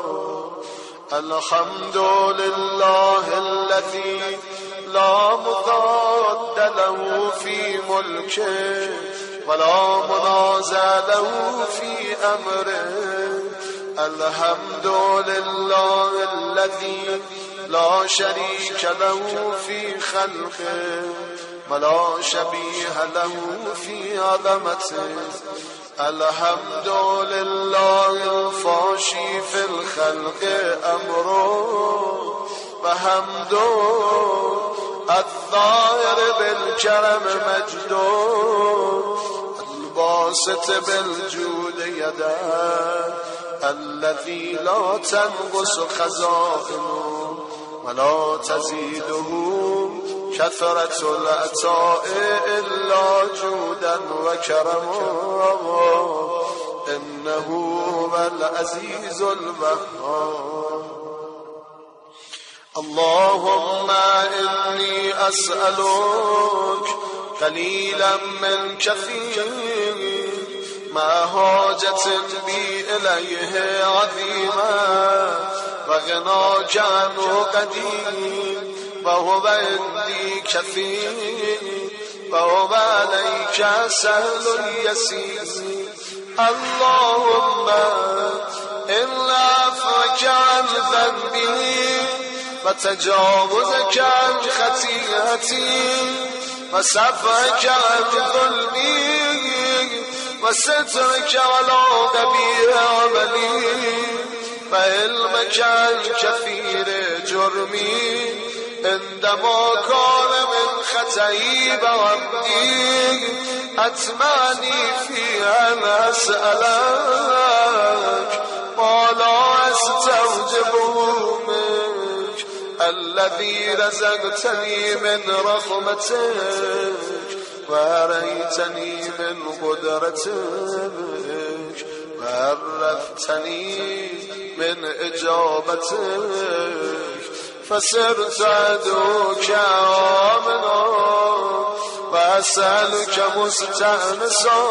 الحمد لله الذي لا مضاد له في ملكه ولا منازع له في أمره. الحمد لله الذي لا شريك له في خلقه ولا شبيه له في عظمته. الحمد لله الفاشي في الخلق أمره وحمده الظاهر بالكرم مجده الباسط بالجود يده الذي لا تنقص خزائنه ولا تزيده كثرة العطاء إلا جودا وكرما. إنه هو العزيز الوهاب. اللهم إني أسألك قليلا من كثير ما حاجة بي إليه عظيمة وغناك عنه قدير وهو عندي كثير وهو عليك سهل يسير. اللهم إن عفوك عن ذنبي وتجاوزك عن خطيئتي وصفحك عن ظلمي وسترك على قبيح عملي وعلمك عن كثير جرمي عندما كان من خطئي بعمدي أتمني في أن أسألك ما لا أستوجبه منك الذي رزقتني من رحمتك وأريتني من قدرتك وعرفتني من إجابتك فصرت أدعوك آمنا وأسألك مستأنسا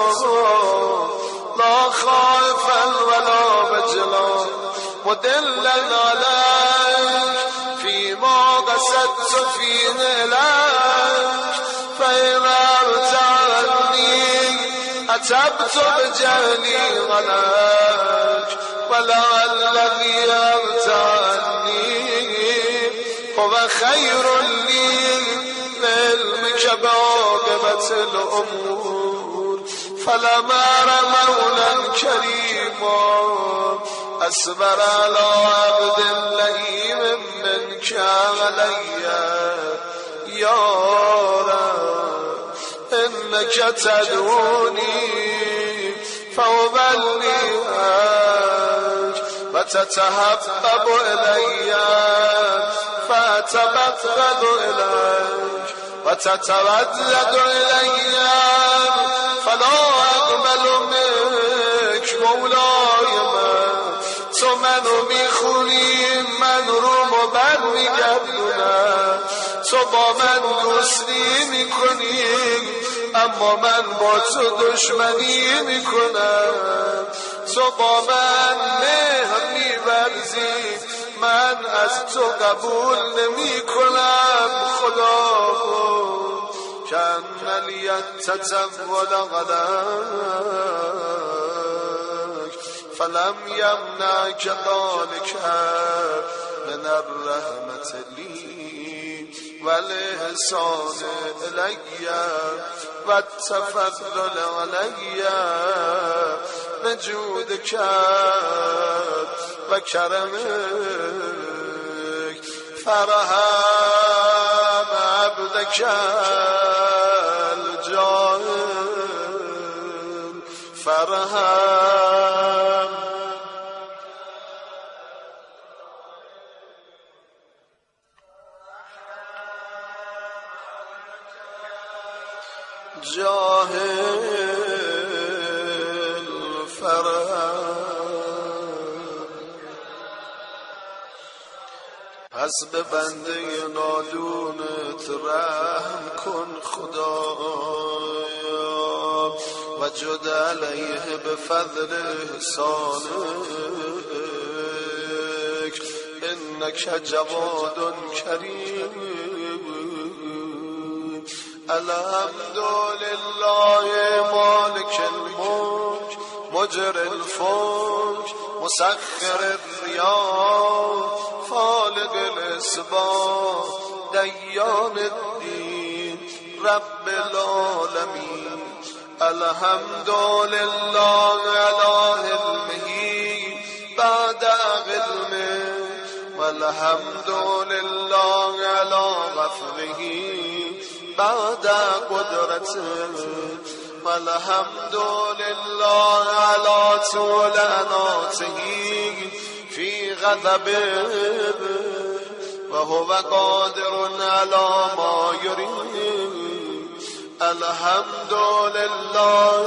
لا خائفا ولا وجلا مدلا عليك فيما قصدت فيه إليك فإن أردت عني أتبت بجهلي عليك ولعل الذي أردت عني هو خير لي بعلمك بعاقبة الأمور. فلما أرى مولا كريما أصبر على عبد لئيم منك علي يا رب إنك تدعوني فأبلغك وتتحبب إلي فأتبغض إليك وتتردد إلي فلا أقبل منك مولاي من تو منو میخونی من رو مبر میگردونم تو با من دوستی میکنی اما من با تو دشمنی میکنم تو با من مهر میورزی من از تو قبول نمی کنم خدا کن ملیت تتول غلق فلم یمنعک ذلک من الرحمت لی والإحسان إلی والتفضل علی بجودک و کرمک فرحم عبدک الجاهل فرحم جاهل فرحم. پس به بنده نادونت رحم کن خدایا و جد علیه به فضل احسانک انک جواد کریم. الحمدلله مالک الملک مجر الفلک مسخر الریاح خالق الاسباح دیان الدین رب العالمین. الحمدلله علی علمه بعد علمه والحمدلله علی غفره بعد قدرته والحمدلله علی طول اناته فی غضبه وهو قادر على ما يريد. الحمدلله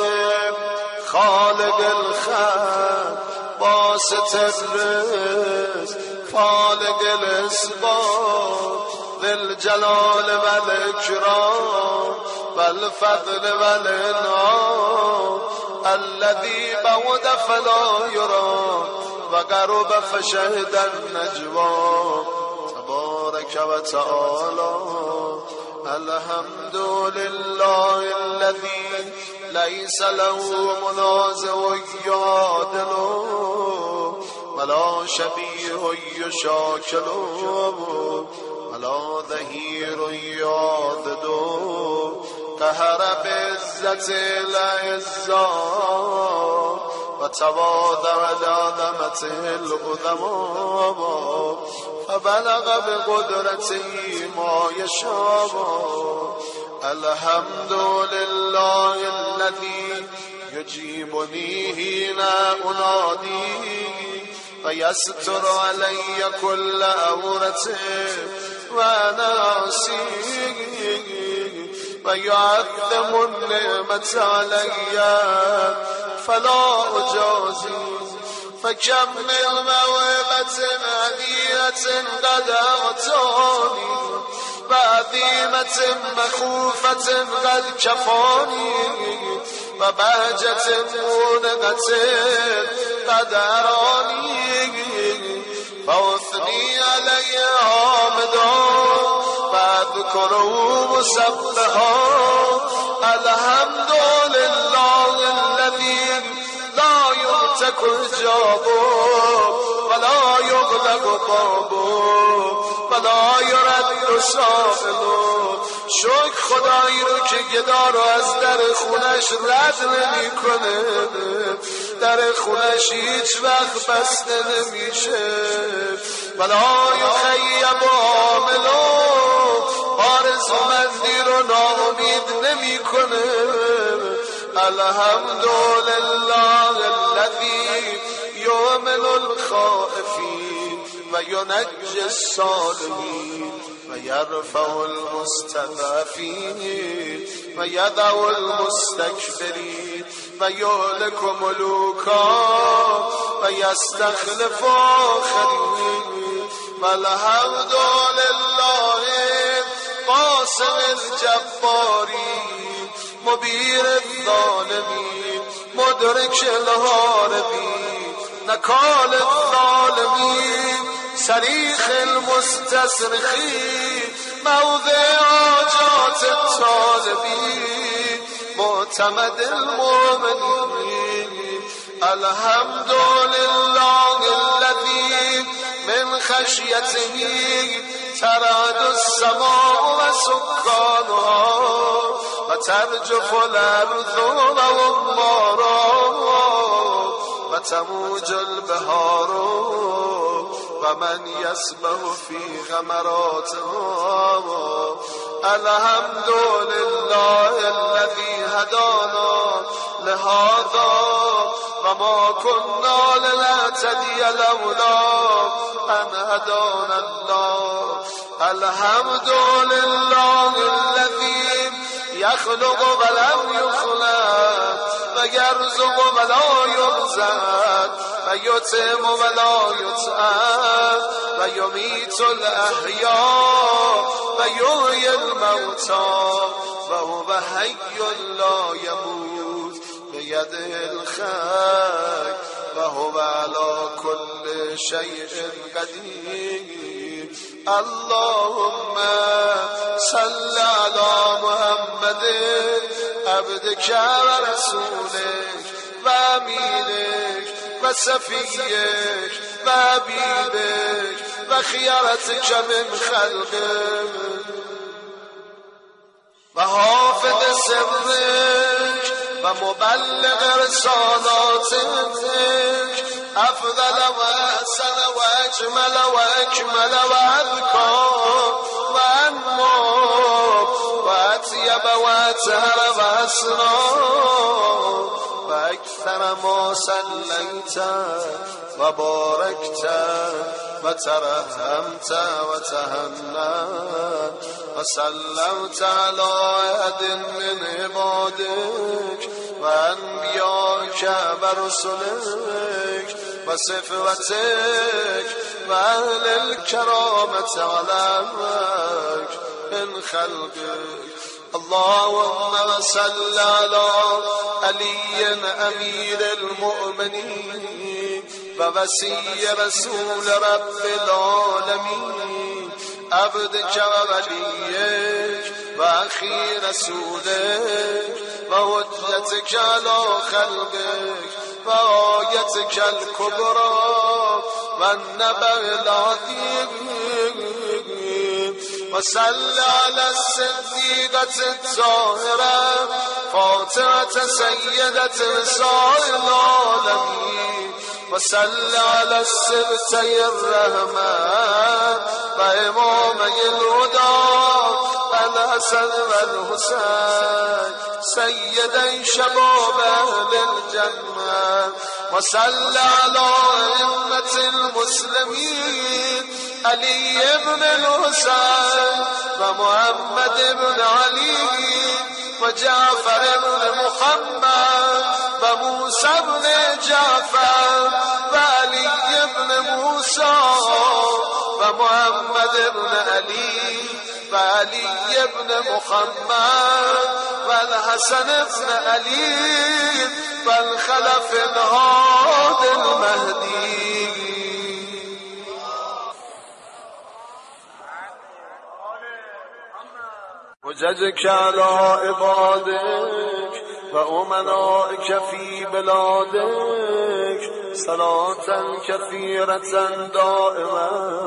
خالق الخلق باسط الرزق فالق الإثبات ذي الجلال والإكرام والفضل والإنعام الذي بعد فلا يرى وقرب فشهد النجوى تبارك وتعالى. الحمد لله الذي ليس له منازع يعادله ولا شبيه يشاكله ولا ظهير يعضده قهر بعزة الأعزاء وتواضع لعظمته العظماء فبلغ بقدرته ما يشاء. الحمد لله الذي يجيبني حين أنادي ويستر علي كل عورة وأنا أعصيه ويعظم النعمة علي فلا أجازي فكم من موهبة هدية قد أعطاني وعظيمة مخوفة قد كفاني وبهجة مونقة قد أراني فأثني علي حامدا فأذكره مسبحا. الحمد لله الذي لا يمتك حجابه ولا يغلق بابه ولا يرد سائله. شکر خدایی رو که گدا رو از در خونش رد نمی کنه، در خونش هیچ وقت بسته نمیشه. ولا یخیب عاملو آرزومندی رو ناامید نمی کنه. الحمد لله الذي يؤمن الخائفين وينجي الصالحين ويرفع المستضعفين ويدع المستكبرين ويهلك ملوكا ويستخلف آخرين. والحمد لله قاسم الجبارين مبير الظالمين مدرك الهاربين نكال الظالمين صريخ المستصرخين موضع حاجات الطالبين معتمد المؤمنين. الحمد لله الذي من خشيته ترعد السماء وسكانها وترجف الأرض وأمارها وتموج البحار ومن يسبح في غمراتها. الحمد لله الذي هدانا لهذا وما كنا لنهتدي لولا أن هدانا الله. الحمد لله الذي يخلق ولم يخلق ويرزق ولا يرزق ويطعم ولا يطعم ويميت الأحياء ويحيي الموتى وهو حي لا يموت بيده الخير وهو على كل شيء قدير. اللهم صل على محمد عبدك ورسولك وأمينك وصفيك وحبيبك وخيرتك من خلقك وحافظ سرك ومبلغ رسالاتك أفضل وأحسن وأجمل وأكمل وأذكى وأنمى وأطيب وأطهر وأسنى وأكثر ما صليت وباركت وترحمت وتهنأت وسلمت على أحد من عبادك وأنبيائك ورسلك وصفوتك و اهل الكرامت عليك من خلقك. اللهم صل على علي امير المؤمنين ووصي رسول رب العالمين عبدك ووليك وأخي رسولك وحجتك على خلقك وآيتك الكبرى والنبأ العظيم. وصل على الصديقة الطاهرة فاطمة سيدة نساء العالمين. وصل على السبتي الرحمن وإمامي الهدى الحسن والحسين سيدي شباب أهل الجنة. وصل على أئمة المسلمين علي بن الحسين ومحمد بن علي وجعفر بن محمد وموسى بن جعفر وعلي بن موسى ومحمد بن علي وعلي بن محمد والحسن بن علي والخلف الهادي المهدي. وجدك على عبادك وأمنائك في بلادك صلاة كثيرة دائمة.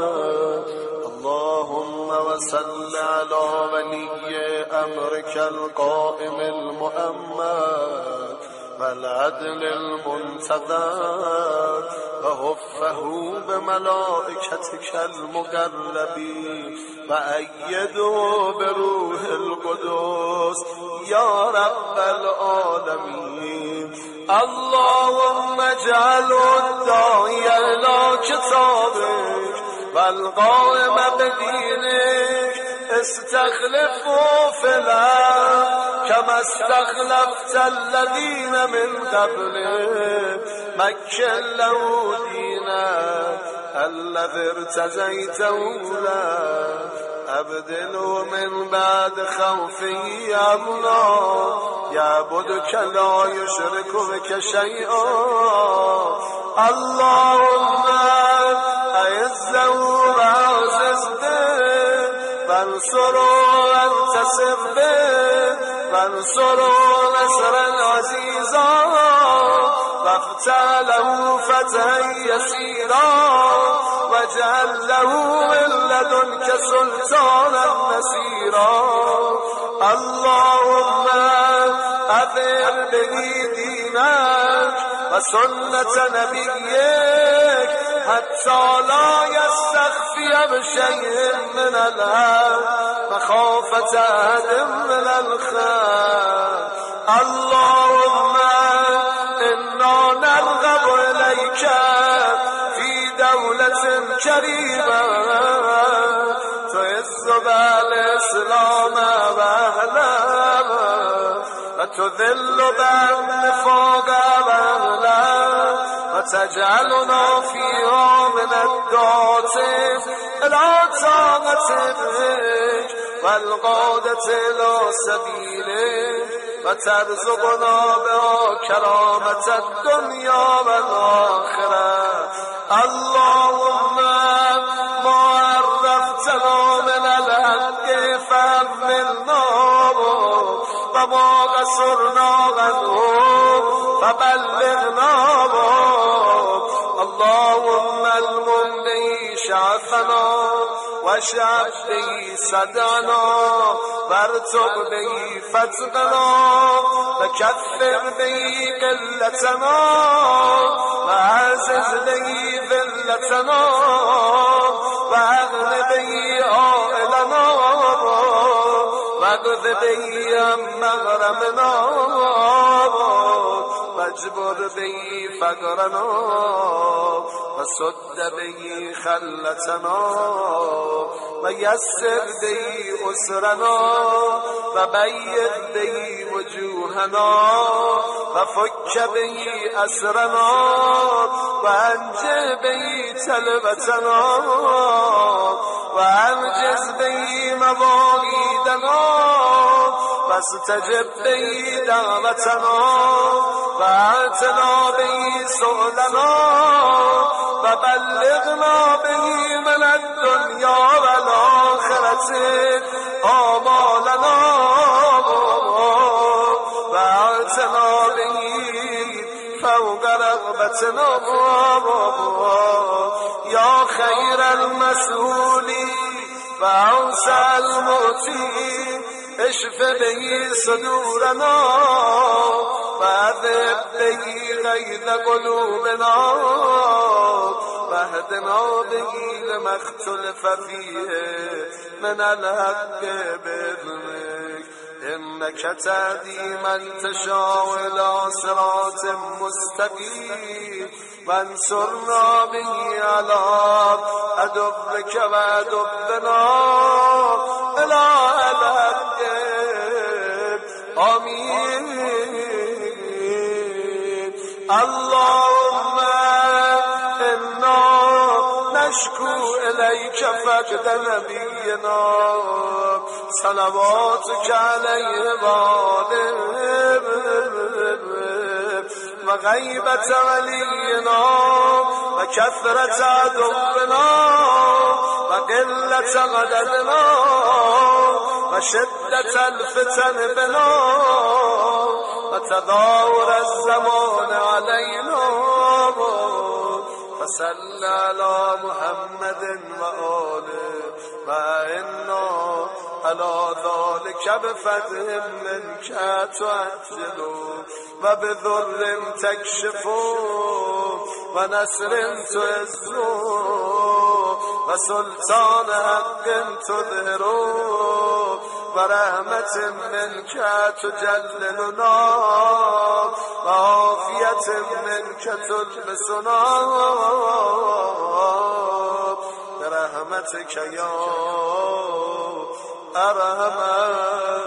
اللهم وصل على ولي أمرك القائم المؤمن والعدل المنتظر وهفه بملائكتك المقربين وأيده بروح القدس يا رب العالمين. اللهم اجعل الداعي إلى كتابك والقائم بدينك استخلفوا في الأرض كما استخلفت الذين من قبلك. مكن له دينك الذي ارتزيته له أبدله من بعد خوفه أمنا يعبدك لا يشرك بك شيئا. اللهم أعزه وأعزز به وانصره وانتصر به وانصره نصرا عزيزا وافتح له فتحا يسيرا واجعل له من لدنك سلطانا نصيرا. اللهم أظهر به دينك وسنة نبيك حتى لا يستخفي بشيء من الحق مخافة أحد من الخير. اللهم إنا نرغب إليك في دولة كريمة تعز بها الإسلام وأهله وتذل بها النفاق وأهله وتجعلنا فيها من الدعاة إلى طاعتك والقادة إلى سبيلك وترزقنا بها كرامة الدنيا والآخرة. اللهم ما عرفتنا من الحق فأملنا وما قصرنا عنه فبلغنا. اللهم المن به شعثنا واشعب به صدعنا وارزق به فتقنا وكفر به قلتنا وعزز به ذلتنا واغن به عائلنا واقض به عن مغرمنا واجبر به فقرنا وسد به خلتنا ويسر به أسرنا وبيض به وجوهنا و فک بهی اسرنا و انجه بهی تلبتنا و انجز بهی مواعیدنا و استجب بهی دعوتنا و اعتنا بهی سؤلنا و بلغنا بهی من الدنیا و الاخرت آمالنا و اعتنا بهی فوق رغبتنا یا خیر المسئولی و اوسع المعطی اشف بهی صدورنا و اذهب بهی غیظ قلوبنا و اهدنا بهی لما اختلف فیه من الحق باذنک انک تهدی من تشاء الی صراط مستقیم و انصرنا بهی علی عدوک و عدونا الی الحق. آمین. اللهم انا نشکو الیک فقد نبینا صلواتک علیه و آله و غیبت ولینا و کثرت عدونا و قلت عددنا و شدت الفتن بنا و تداور الزمان علینا فصل علی محمد و آله و انا علی ذلک بفتح منک تعجل و بذر تکشف و نصر تعز و سلطان حق تظهر و رحمت منک تجللنا و عافیت منک تلبسنا برحمتک یا ارحم